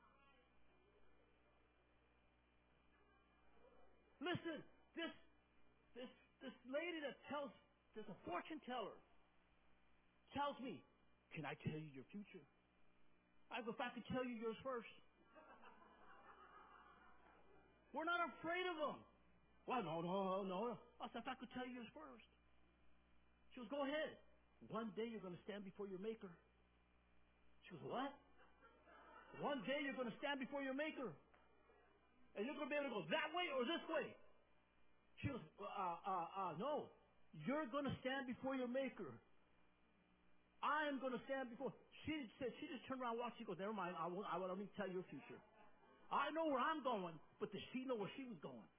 S9: Listen, this this this lady that tells, there's a fortune teller, tells me, can I tell you your future? I go, if I could tell you yours first. We're not afraid of them. Well, no, no, no. I said, if I could tell you yours first. She goes, go ahead. One day you're going to stand before your maker. She goes, what? One day you're going to stand before your maker. And you're going to be able to go that way or this way. She goes, uh, uh, uh, no. You're going to stand before your Maker. I am going to stand before. She said, she just turned around and watched. She goes, never mind. I won't, I won't let me tell your future. I know where I'm going, but does she know where she was going?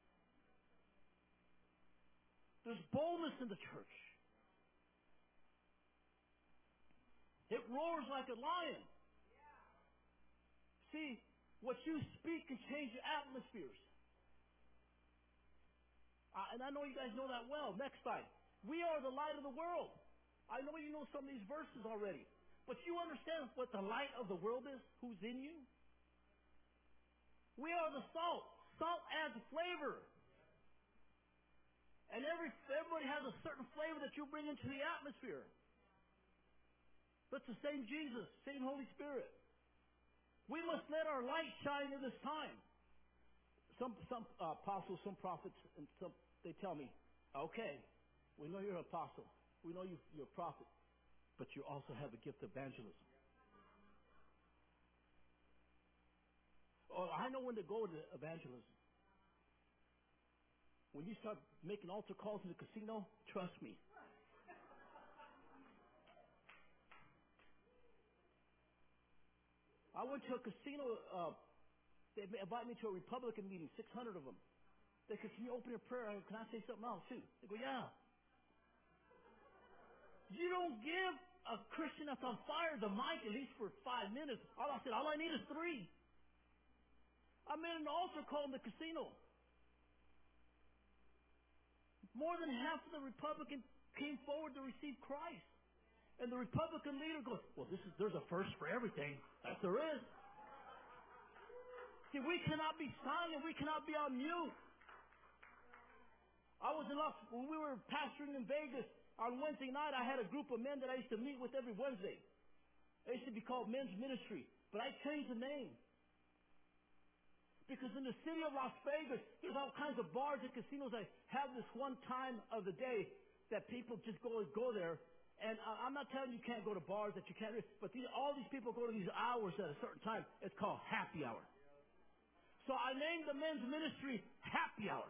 S9: There's boldness in the church. It roars like a lion. See, what you speak can change your atmospheres. Uh, and I know you guys know that well. Next slide. We are the light of the world. I know you know some of these verses already. But you understand what the light of the world is? Who's in you? We are the salt. Salt adds flavor. And every everybody has a certain flavor that you bring into the atmosphere. But it's the same Jesus, same Holy Spirit. We must let our light shine in this time. Some some uh, apostles, some prophets, and some they tell me, okay, we know you're an apostle. We know you, you're a prophet. But you also have a gift of evangelism. Oh, I know when to go to evangelism. When you start making altar calls in the casino, trust me. I went to a casino. Uh, they invited me to a Republican meeting, six hundred of them. They said, can you open your prayer? Can I say something else too? They go, yeah. You don't give a Christian that's on fire the mic at least for five minutes. All I said, all I need is three. I made an altar call in the casino. More than half of the Republicans came forward to receive Christ. And the Republican leader goes, well, this is, there's a first for everything. Yes, there is. See, we cannot be silent. We cannot be on mute. I was in Las, when we were pastoring in Vegas, on Wednesday night, I had a group of men that I used to meet with every Wednesday. It used to be called Men's Ministry. But I changed the name. Because in the city of Las Vegas, there's all kinds of bars and casinos that have this one time of the day that people just go go there. And uh, I'm not telling you you can't go to bars that you can't, but these, all these people go to these hours at a certain time. It's called happy hour. So I named the men's ministry Happy Hour.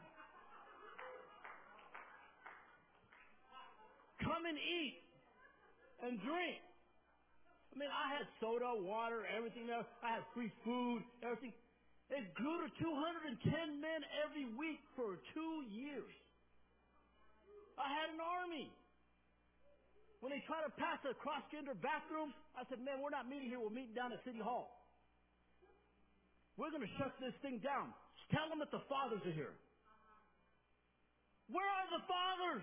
S9: Come and eat and drink. I mean, I had soda, water, everything there. I had free food, everything. It grew to two hundred ten men every week for two years. I had an army. When they try to pass the cross-gender bathrooms, I said, man, we're not meeting here. We're meeting down at City Hall. We're going to shut this thing down. Just tell them that the fathers are here. Where are the fathers?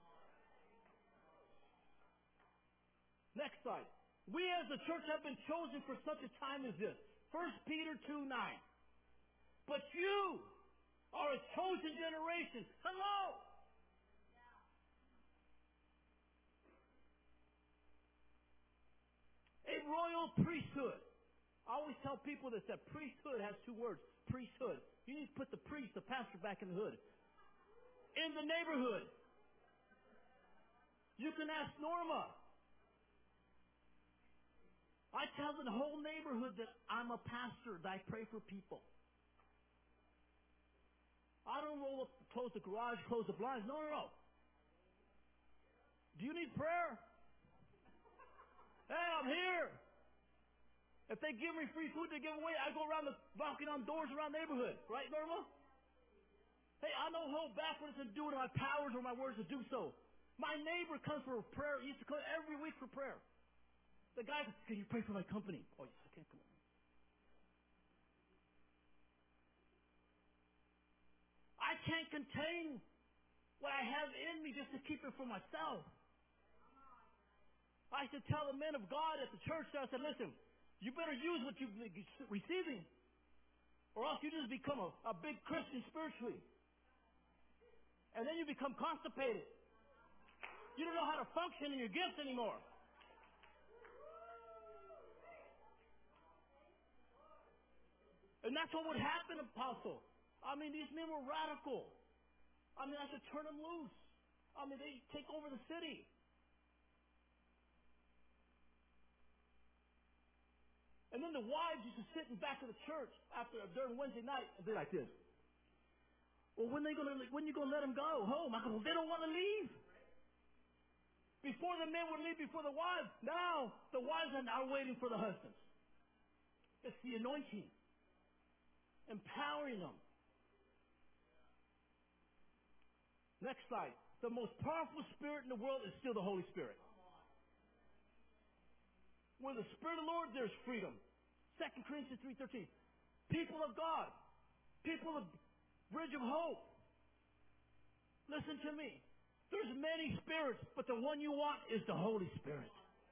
S9: Next slide. We as the church have been chosen for such a time as this. First Peter two nine. But you are a chosen generation. Hello. A royal priesthood. I always tell people this, that priesthood has two words. Priesthood. You need to put the priest, the pastor, back in the hood. In the neighborhood. You can ask Norma. I tell the whole neighborhood that I'm a pastor, that I pray for people. I don't roll up, close the garage, close the blinds. No, no, no. Do you need prayer? Hey, I'm here. If they give me free food to give away, I go around the knocking on doors around the neighborhood. Right, Norma? Hey, I don't hold back what it's to do with my powers or my words to do so. My neighbor comes for prayer. He used to come every week for prayer. The guy goes, can you pray for my company? Oh, yes, I can. Come on. I can't contain what I have in me just to keep it for myself. I used to tell the men of God at the church, I said, listen, you better use what you're receiving, or else you just become a, a big Christian spiritually. And then you become constipated. You don't know how to function in your gifts anymore. And that's what would happen, Apostle. I mean, these men were radical. I mean, I should turn them loose. I mean, they take over the city. And then the wives used to sit in back of the church after during Wednesday night and be like this. Well, when they gonna when you gonna let them go home? I go, well, they don't want to leave. Before the men would leave before the wives, now the wives are now waiting for the husbands. It's the anointing, empowering them. Next slide. The most powerful spirit in the world is still the Holy Spirit. Where the Spirit of the Lord, there's freedom. Second Corinthians three thirteen. People of God, people of Bridge of Hope, listen to me. There's many spirits, but the one you want is the Holy Spirit.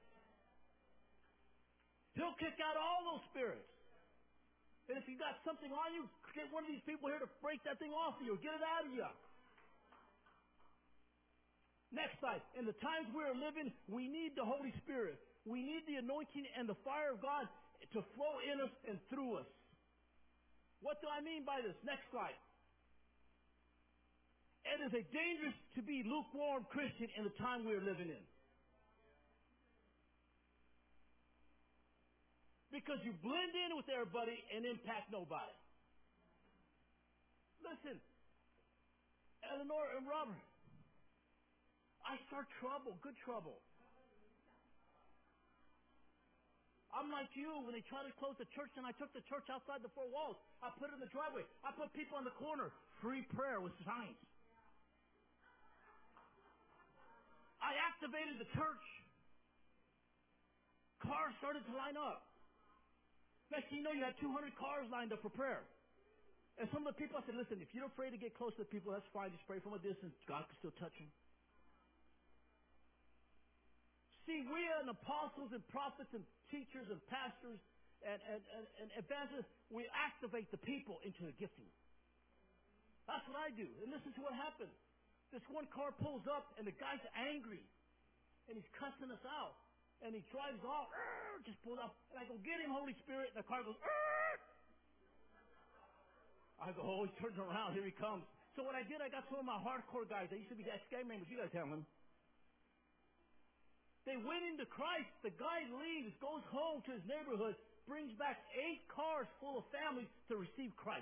S9: He'll kick out all those spirits. And if you got something on you, get one of these people here to break that thing off of you, get it out of you. Next slide. In the times we are living, we need the Holy Spirit. We need the anointing and the fire of God to flow in us and through us. What do I mean by this? Next slide. It is a dangerous to be lukewarm Christian in the time we are living in. Because you blend in with everybody and impact nobody. Listen, Eleanor and Robert, I start trouble, good trouble. I'm like you when they try to close the church, and I took the church outside the four walls. I put it in the driveway. I put people in the corner. Free prayer with signs. I activated the church. Cars started to line up. Next thing you know, you had two hundred cars lined up for prayer. And some of the people, I said, listen, if you're afraid to get close to the people, that's fine. Just pray from a distance. God can still touch them. See, we are apostles and prophets and teachers and pastors and, and, and, and evangelists. We activate the people into a gifting. That's what I do. And listen to what happened. This one car pulls up, and the guy's angry. And he's cussing us out. And he drives off, just pulled up. And I go, get him, Holy Spirit. And the car goes, Arr! I go, oh, he turns around. Here he comes. So what I did, I got some of my hardcore guys. They used to be ex-gang members. You guys have them. They went into Christ. The guy leaves, goes home to his neighborhood, brings back eight cars full of families to receive Christ.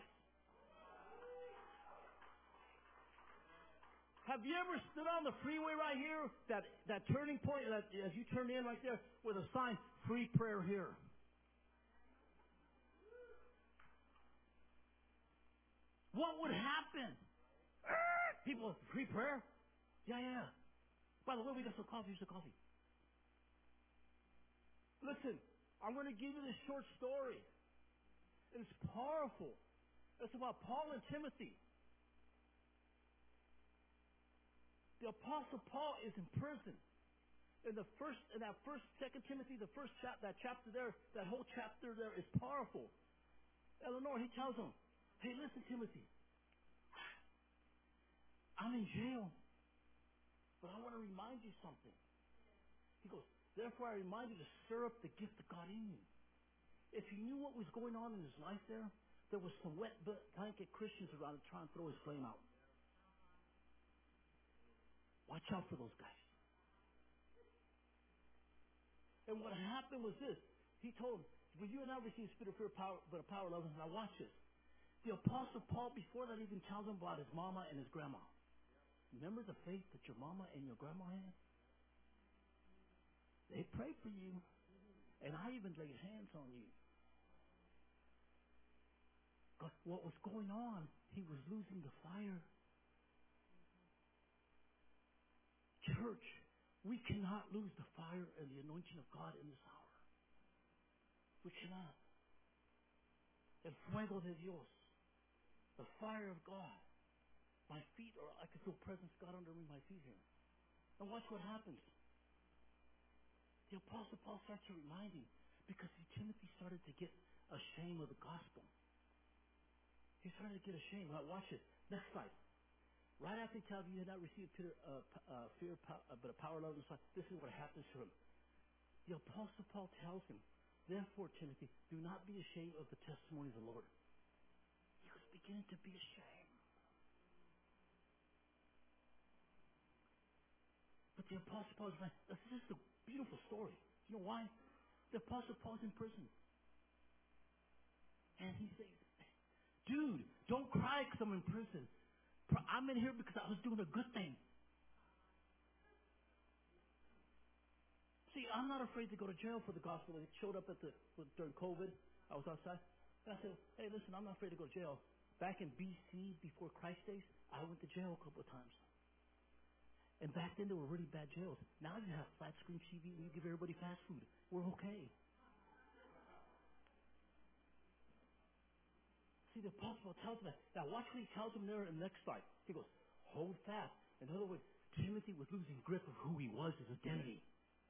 S9: Have you ever stood on the freeway right here, that, that turning point, that, as you turn in right there, with a sign, free prayer here? What would happen? People, free prayer? Yeah, yeah. By the way, we got some coffee, some coffee. Listen, I'm going to give you this short story. It's powerful. It's about Paul and Timothy. The Apostle Paul is in prison. In the first, in that first, Second Timothy, the first chap, that chapter there, that whole chapter there is powerful. Eleanor, he tells him, "Hey, listen, Timothy. I'm in jail, but I want to remind you something." He goes, "Therefore, I remind you to stir up the gift of God in you." If you knew what was going on in his life there, there was some wet blanket Christians around to try and throw his flame out. Watch out for those guys. And what happened was this. He told him, "Well, you and I received spirit of fear, power, but a power of love." Now watch this. The Apostle Paul, before that, even tells him about his mama and his grandma. Remember the faith that your mama and your grandma had? They prayed for you. And I even laid hands on you. But what was going on, he was losing the fire. Church, we cannot lose the fire and the anointing of God in this hour. We cannot. El fuego de Dios. The fire of God. My feet are, I can feel presence of God under me, my feet here. And watch what happens. The Apostle Paul starts to remind him, because see, Timothy started to get ashamed of the gospel. He started to get ashamed. Now watch it. Next slide. Right after he tells you he had not received fear, uh, uh, fear pow- uh, but a power, love, and sight, this is what happens to him. The Apostle Paul tells him, "Therefore, Timothy, do not be ashamed of the testimony of the Lord." He was beginning to be ashamed. But the Apostle Paul is like, this is a beautiful story. You know why? The Apostle Paul's in prison. And he says, dude, don't cry because I'm in prison. I'm in here because I was doing a good thing. See, I'm not afraid to go to jail for the gospel. It showed up at the during COVID. I was outside. And I said, hey, listen, I'm not afraid to go to jail. Back in B C, before Christ days, I went to jail a couple of times. And back then, there were really bad jails. Now you have flat screen T V and you give everybody fast food. We're okay. See, the apostle tells them that. Now, watch what he tells them there in the next slide. He goes, hold fast. In other words, Timothy was losing grip of who he was, his identity.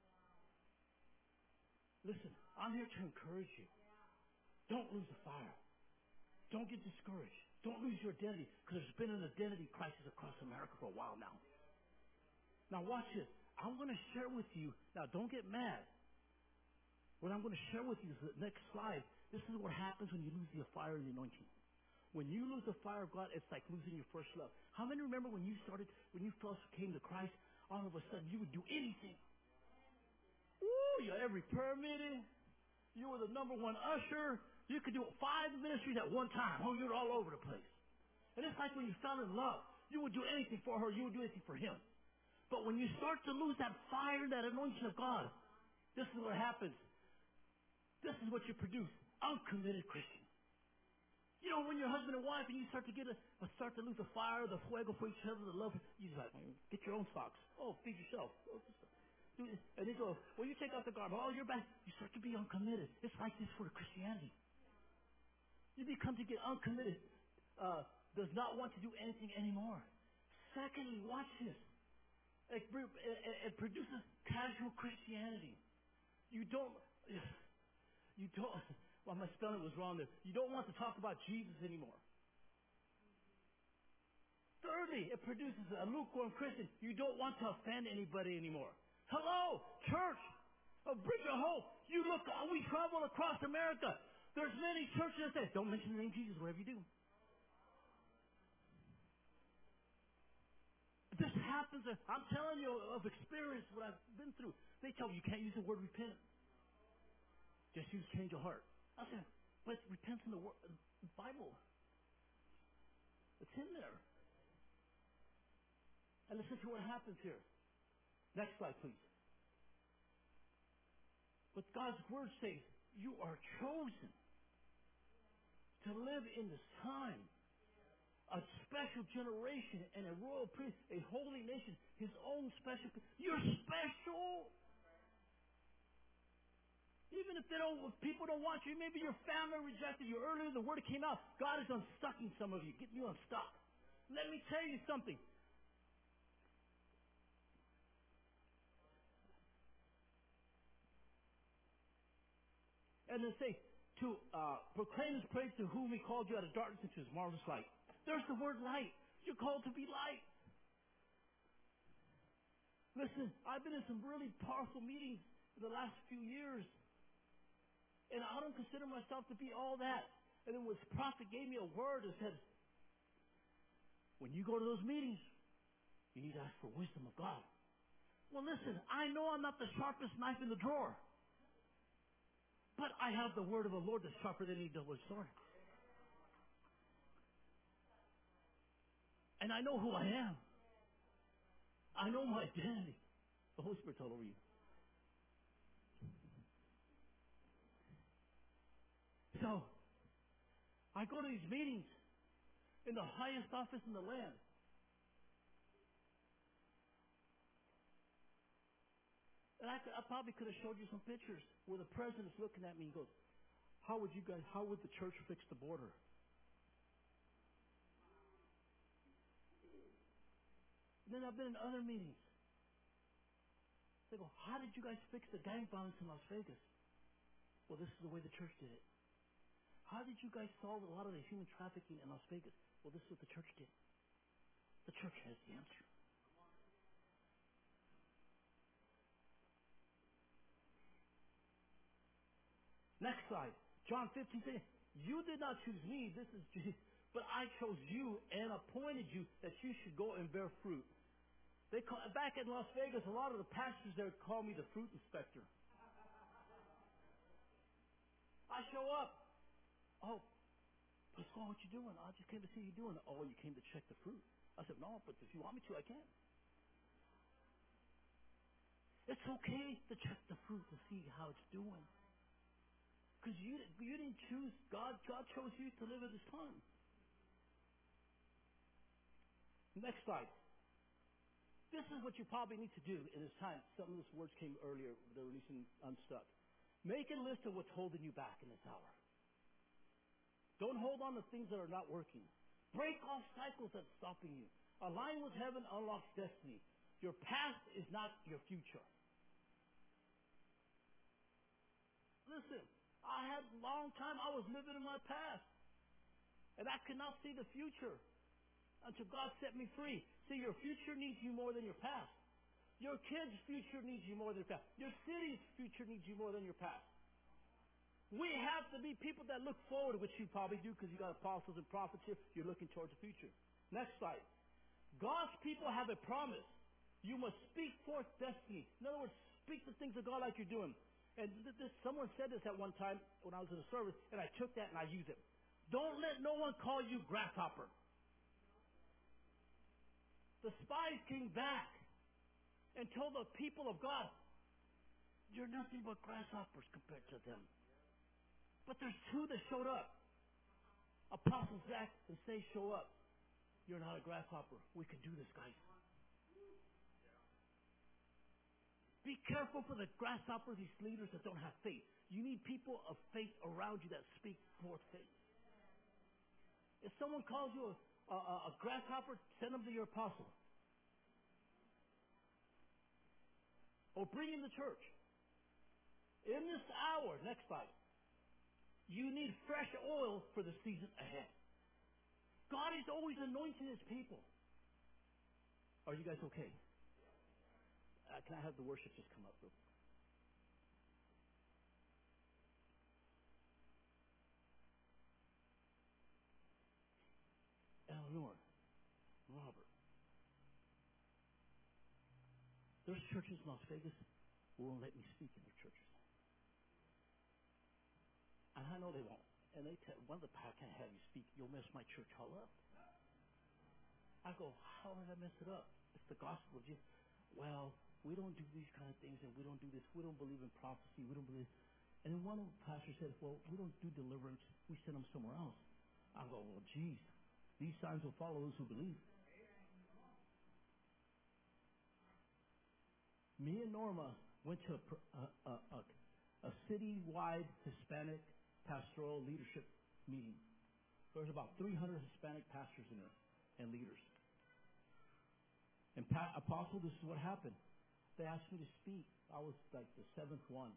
S9: Listen, I'm here to encourage you. Don't lose the fire. Don't get discouraged. Don't lose your identity, because there's been an identity crisis across America for a while now. Now, watch this. I'm going to share with you. Now, don't get mad. What I'm going to share with you is the next slide. This is what happens when you lose the fire of the anointing. When you lose the fire of God, it's like losing your first love. How many remember when you started, when you first came to Christ, all of a sudden you would do anything? Woo, you every prayer meeting. You were the number one usher. You could do five ministries at one time. Oh, you're all over the place. And it's like when you fell in love. You would do anything for her. You would do anything for him. But when you start to lose that fire, that anointing of God, this is what happens. This is what you produce. Uncommitted Christian. You know, when you're husband and wife and you start to get a, start to lose the fire, the fuego for each other, the love, you just like, get your own socks. Oh, feed yourself. And they go, well, you take out the garbage. Oh, you're back. You start to be uncommitted. It's like this for Christianity. You become to get uncommitted, uh, does not want to do anything anymore. Secondly, watch this. It, it, it produces casual Christianity. You don't, you don't, well, my spelling was wrong there. You don't want to talk about Jesus anymore. Thirdly, it produces a lukewarm Christian. You don't want to offend anybody anymore. Hello, church of Bridge of Hope. You look, we travel across America. There's many churches that say, don't mention the name of Jesus, whatever you do. This happens. I'm telling you of experience, what I've been through. They tell you you can't use the word repent. Just use change of heart. I said, but repent's in the word, the Bible. It's in there. And listen to what happens here. Next slide, please. But God's word says, you are chosen to live in this time. A special generation and a royal priest, a holy nation, his own special. You're special. Even if they don't, if people don't want you, maybe your family rejected you earlier. The word came out. God is unstucking some of you, getting you unstuck. Let me tell you something. And they say to uh, proclaim his praise to whom he called you out of darkness into his marvelous light. There's the word light. You're called to be light. Listen, I've been in some really powerful meetings in the last few years. And I don't consider myself to be all that. And then when the prophet gave me a word that said, when you go to those meetings, you need to ask for wisdom of God. Well, listen, I know I'm not the sharpest knife in the drawer. But I have the word of the Lord that's sharper than any double-edged sword. And I know who I am. I know my identity. The Holy Spirit's all over you. So, I go to these meetings in the highest office in the land. And I, could, I probably could have showed you some pictures where the president's looking at me and goes, how would you guys, how would the church fix the border? And then I've been in other meetings. They go, how did you guys fix the gang violence in Las Vegas? Well, this is the way the church did it. How did you guys solve a lot of the human trafficking in Las Vegas? Well, this is what the church did. The church has the answer. Next slide. John fifteen says, you did not choose me, this is Jesus, but I chose you and appointed you that you should go and bear fruit. They call, back in Las Vegas, a lot of the pastors there call me the fruit inspector. I show up. Oh, What's going on? What you doing? I just came to see you doing. Oh, you came to check the fruit. I said, no, but if you want me to, I can. It's okay to check the fruit to see how it's doing. Because you, you didn't choose God. God chose you to live at this time. Next slide. This is what you probably need to do in this time. Some of these words came earlier. They're releasing unstuck. Make a list of what's holding you back in this hour. Don't hold on to things that are not working. Break off cycles that's stopping you. Align with heaven unlocks destiny. Your past is not your future. Listen, I had a long time I was living in my past. And I could not see the future until God set me free. See, your future needs you more than your past. Your kids' future needs you more than your past. Your city's future needs you more than your past. We have to be people that look forward, which you probably do because you got apostles and prophets here. You're looking towards the future. Next slide. God's people have a promise. You must speak forth destiny. In other words, speak the things of God like you're doing. And th- this, someone said this at one time when I was in a service, and I took that and I used it. Don't let no one call you grasshopper. The spies came back and told the people of God, you're nothing but grasshoppers compared to them. But there's two that showed up. Apostle Zach and Say show up. You're not a grasshopper. We can do this, guys. Be careful for the grasshoppers, these leaders that don't have faith. You need people of faith around you that speak forth faith. If someone calls you a, a, a grasshopper, send them to your apostle. Or bring him to church. In this hour, next slide, you need fresh oil for the season ahead. God is always anointing his people. Are you guys okay? Uh, can I have the worship just come up real quick? Eleanor, Robert, there's churches in Las Vegas who won't let me speak in their churches. And I know they won't. And they tell one of the pastors, can't have you speak. You'll mess my church all up. I go, how did I mess it up? It's the gospel of Jesus. Well, we don't do these kind of things, and we don't do this. We don't believe in prophecy. We don't believe. And then one of the pastors said, well, we don't do deliverance. We send them somewhere else. I go, well, geez, these signs will follow those who believe. Me and Norma went to a, a, a, a city-wide Hispanic pastoral leadership meeting. There was about three hundred Hispanic pastors in there and leaders. And pa- Apostle, this is what happened. They asked me to speak. I was like the seventh one.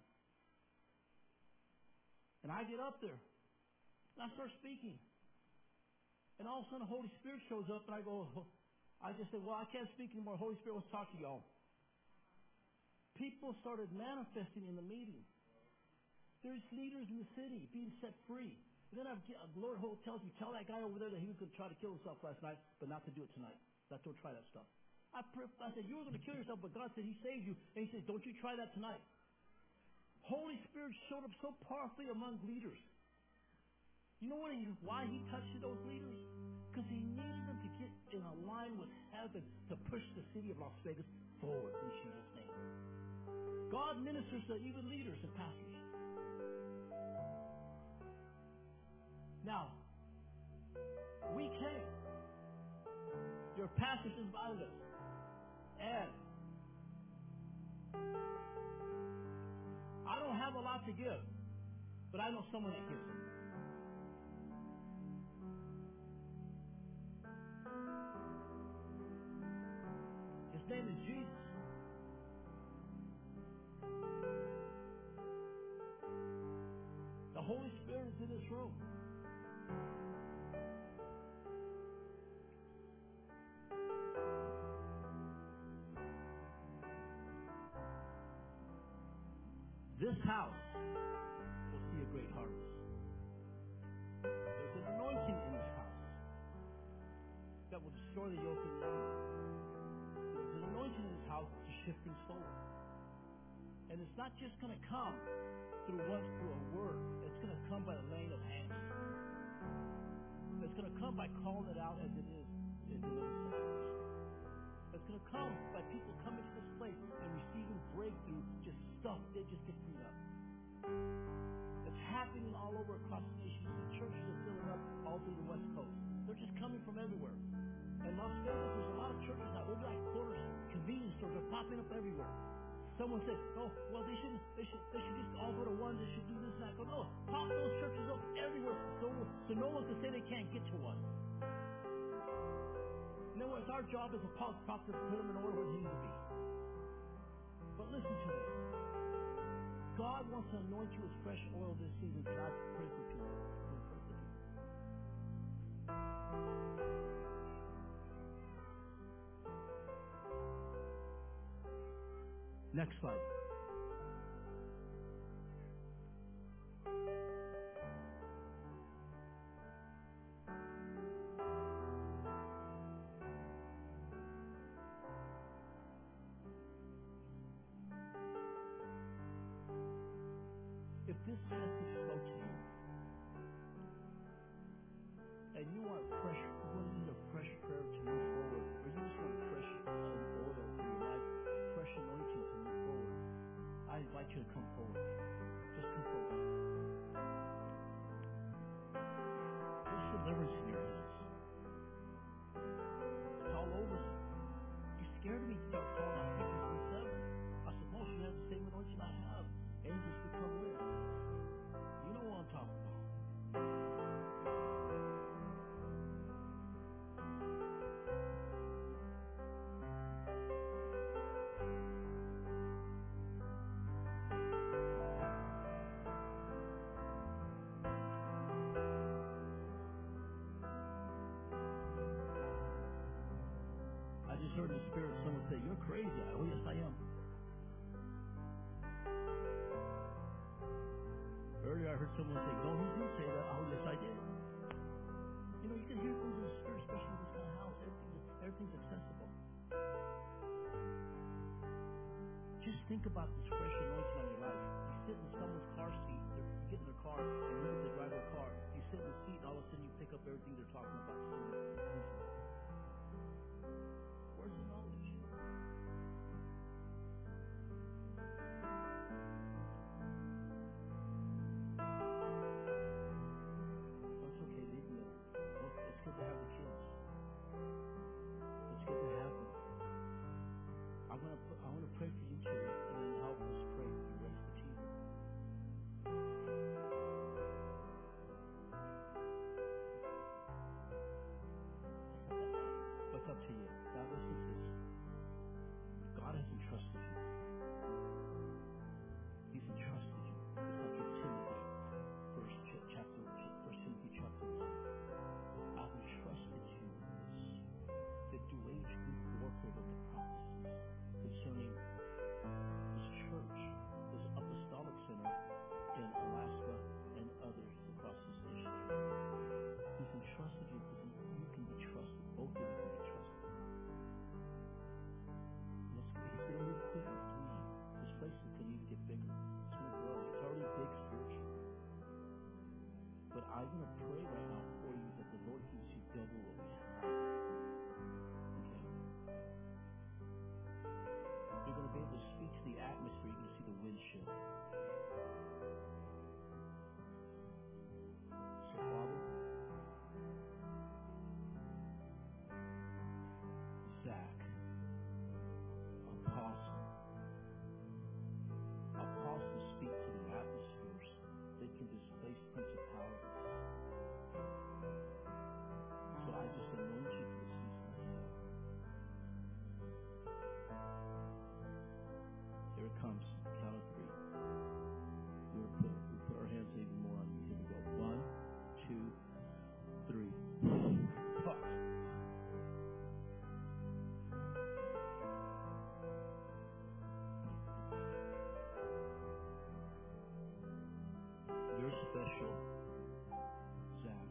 S9: And I get up there. And I start speaking. And all of a sudden the Holy Spirit shows up and I go, I just said, well, I can't speak anymore. Holy Spirit wants to talk to y'all. People started manifesting in the meeting. There's leaders in the city being set free. And then I've, the Lord tells me, tell that guy over there that he was going to try to kill himself last night, but not to do it tonight. That don't try that stuff. I, I said, you were going to kill yourself, but God said he saved you. And he said, don't you try that tonight. Holy Spirit showed up so powerfully among leaders. You know what he, why he touched those leaders? Because he needed them to get in a line with heaven to push the city of Las Vegas forward in Jesus' name. God ministers to even leaders and pastors. Now, we came. Your pastors invited us. And I don't have a lot to give, but I know someone that gives it. His name is Jesus. The Holy Spirit is in this room. This house will see a great harvest. There's an anointing in this house that will destroy the yoke of the enemy. There's an anointing in this house to shift things forward. And it's not just going to come through one through a word. It's going to come by the laying of hands. It's going to come by calling it out as it is in Deliverance Centers. It's going to come by people coming to this place and receiving breakthrough, just stuff, they just get freed up. It's happening all over across the nation. You see churches are filling up all through the West Coast. They're just coming from everywhere. In Las Vegas, there's a lot of churches now. They're like corners, convenience stores. They're popping up everywhere. Someone said, "Oh, well, they shouldn't. They should. They should just all go to one. They should do this and that." Go, no, pop those churches up everywhere, so so no one can say they can't get to one. You know what? It's our job as a prophet to put them in order where they need to be. But listen to this. God wants to anoint you with fresh oil this season. Can I pray for people? Can I pray for people? Next slide. If this message spoke to you, and you want fresh, you want to need a fresh prayer to move forward, or you just want fresh um, oil for your life, fresh anointing to move forward, I invite you to come forward. Just come forward. There's deliverance in your hands. It's all over you. You scared me to start calling out Ephesians three seven. I said, most you have the same anointing I have. Angels become rare. You know what I'm talking about. I just heard in the spirit someone say, "You're crazy." Oh, yes, I am. Earlier I heard someone say, "No, he didn't say that." Oh, yes, I did. You know, you can hear things in the spirit, especially in this kind of house. Everything, everything's accessible. Just think about this fresh anointing on your life. You sit in someone's car seat, you get in their car, and you get to drive their car. You sit in the seat, and all of a sudden you pick up everything they're talking about. Where's the knowledge? That's okay, leave them there. It's good to have the kids. It's good to have them. I want to I want to pray for you too, and then help us pray for the rest of the team. What's up to you? Now listen to this. God has entrusted you. He's entrusted you. It's like in Timothy, first ch- chapter, First Timothy chapter one. I've entrusted you with this. That you wage good warfare with the prophecies concerning this church, this apostolic center in Alaska and others across this nation. He's entrusted you because you can be trusted. Both of you can be trusted. Let's, he's going to move quickly through you. This place is going to even get bigger. It's going to grow. It's already big spiritually. But I'm going to pray right now for you that the Lord gives you double what we have. Okay? You're going to be able to speak to the atmosphere. You're going to see the wind shift. So, Father, Zach, Apostle, Apostle, speak to the atmospheres that can displace principalities. So I just anoint you for the season ahead. Here it comes. Count of three. We'll put, we'll put our hands even more on you. Here we go. One, two, three. Pause. You're special, Zach.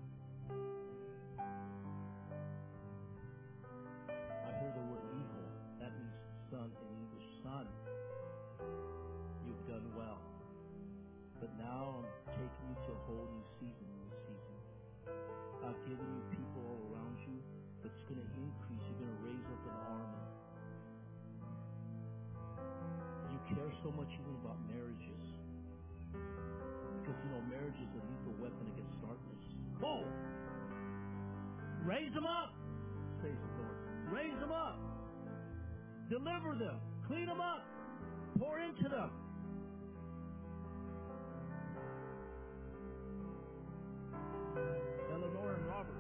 S9: I hear the word hijo. That means son in English. Son, you've done well. But now I'm taking you to a whole new season in this season. I've given so much even about marriages. Because, you know, marriage is a lethal weapon against darkness. Oh! Raise them up, says the Lord. Raise them up. Deliver them. Clean them up. Pour into them. Eleanor and Robert.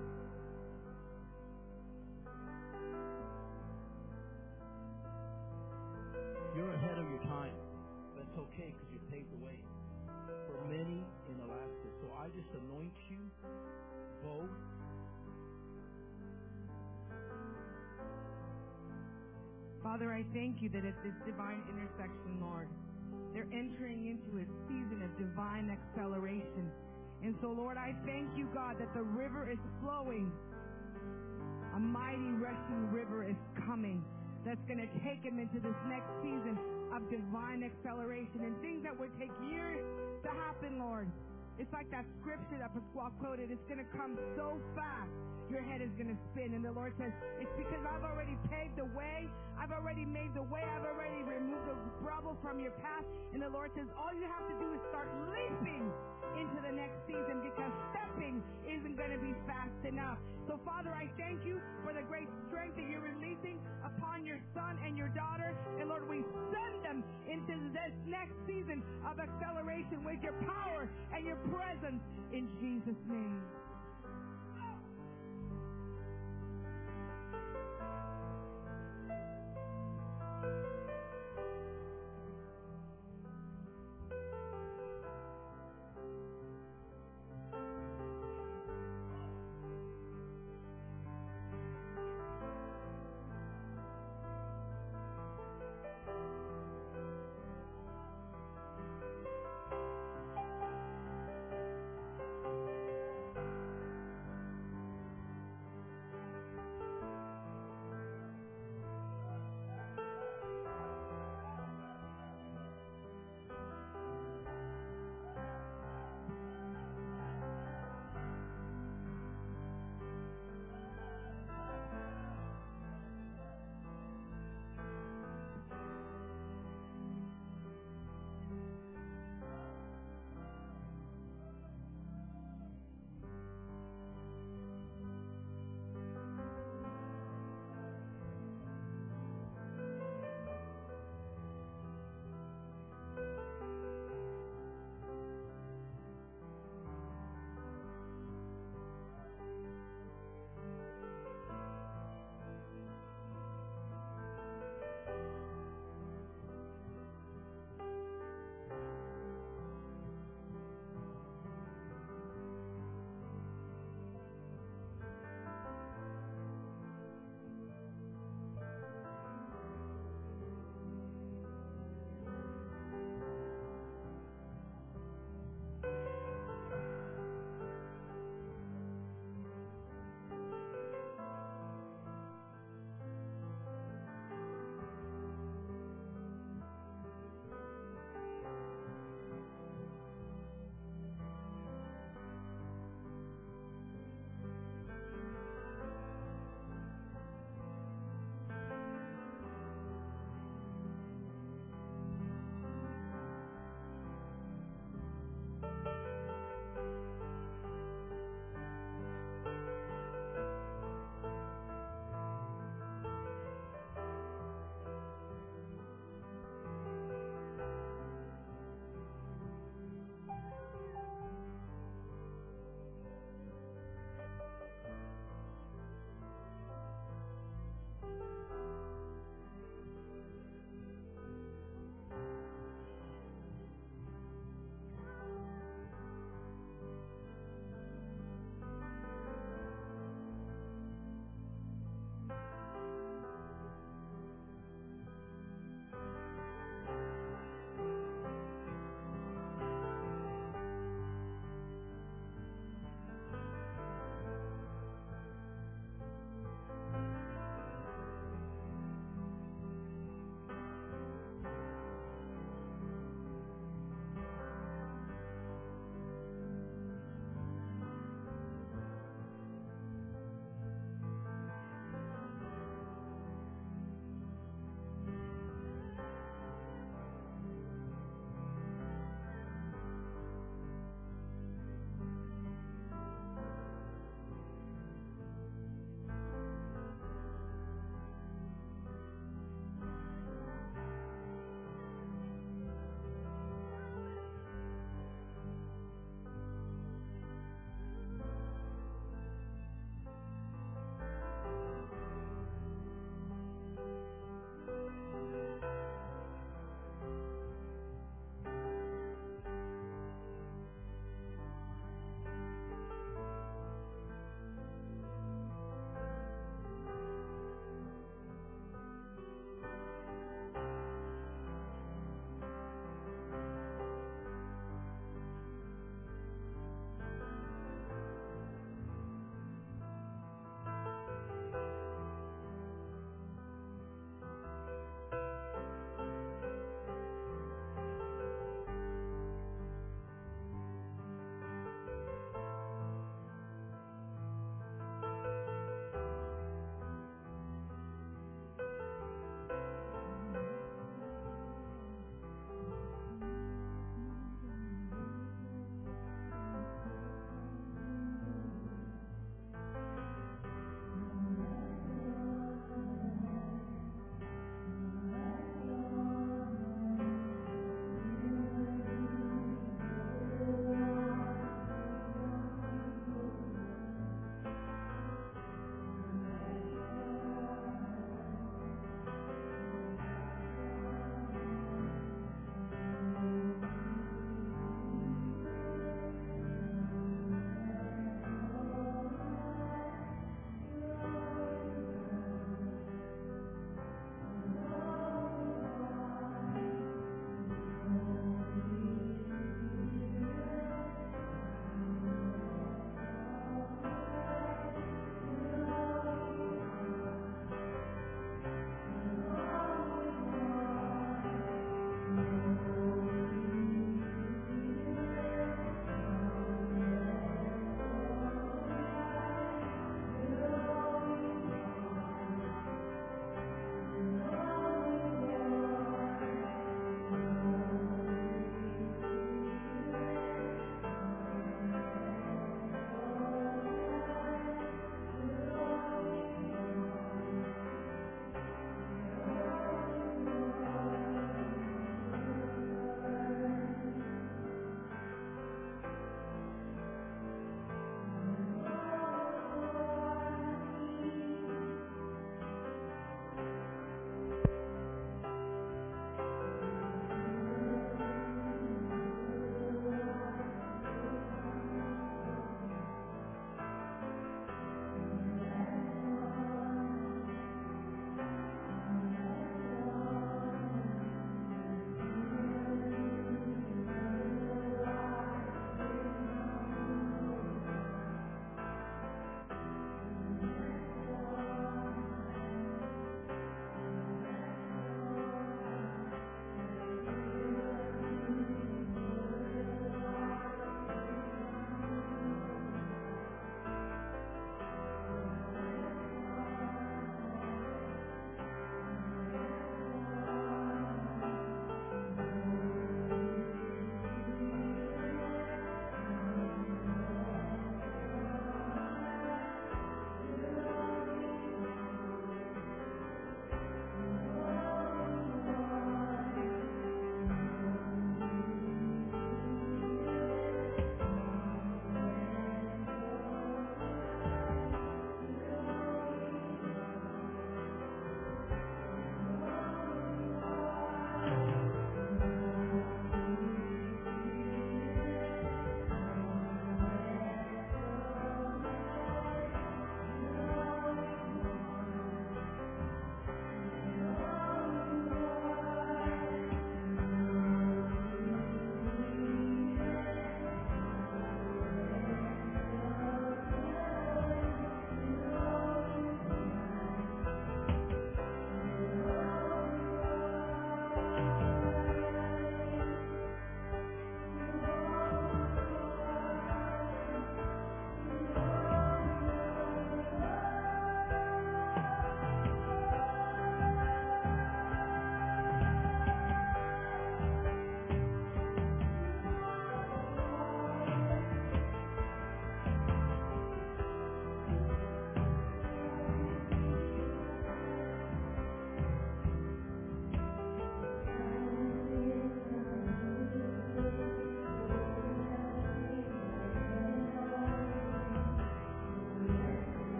S9: You're ahead of your time. That's okay because you paved the way for many in Alaska. So I just anoint you both.
S8: Father, I thank you that at this divine intersection, Lord, they're entering into a season of divine acceleration. And so, Lord, I thank you, God, that the river is flowing. A mighty rushing river is coming that's going to take them into this next season of divine acceleration. And things that would take years to happen, Lord. It's like that scripture that Pasquale quoted. It's going to come so fast. Your head is going to spin. And the Lord says, it's because I've already paved the way. I've already made the way. I've already removed the rubble from your path. And the Lord says, all you have to do is start leaping into the next season, because stepping isn't going to be fast enough. So, Father, I thank you for the great strength that you're releasing upon your son and your daughter. And, Lord, we send them into this next season of acceleration with your power and your presence in Jesus' name.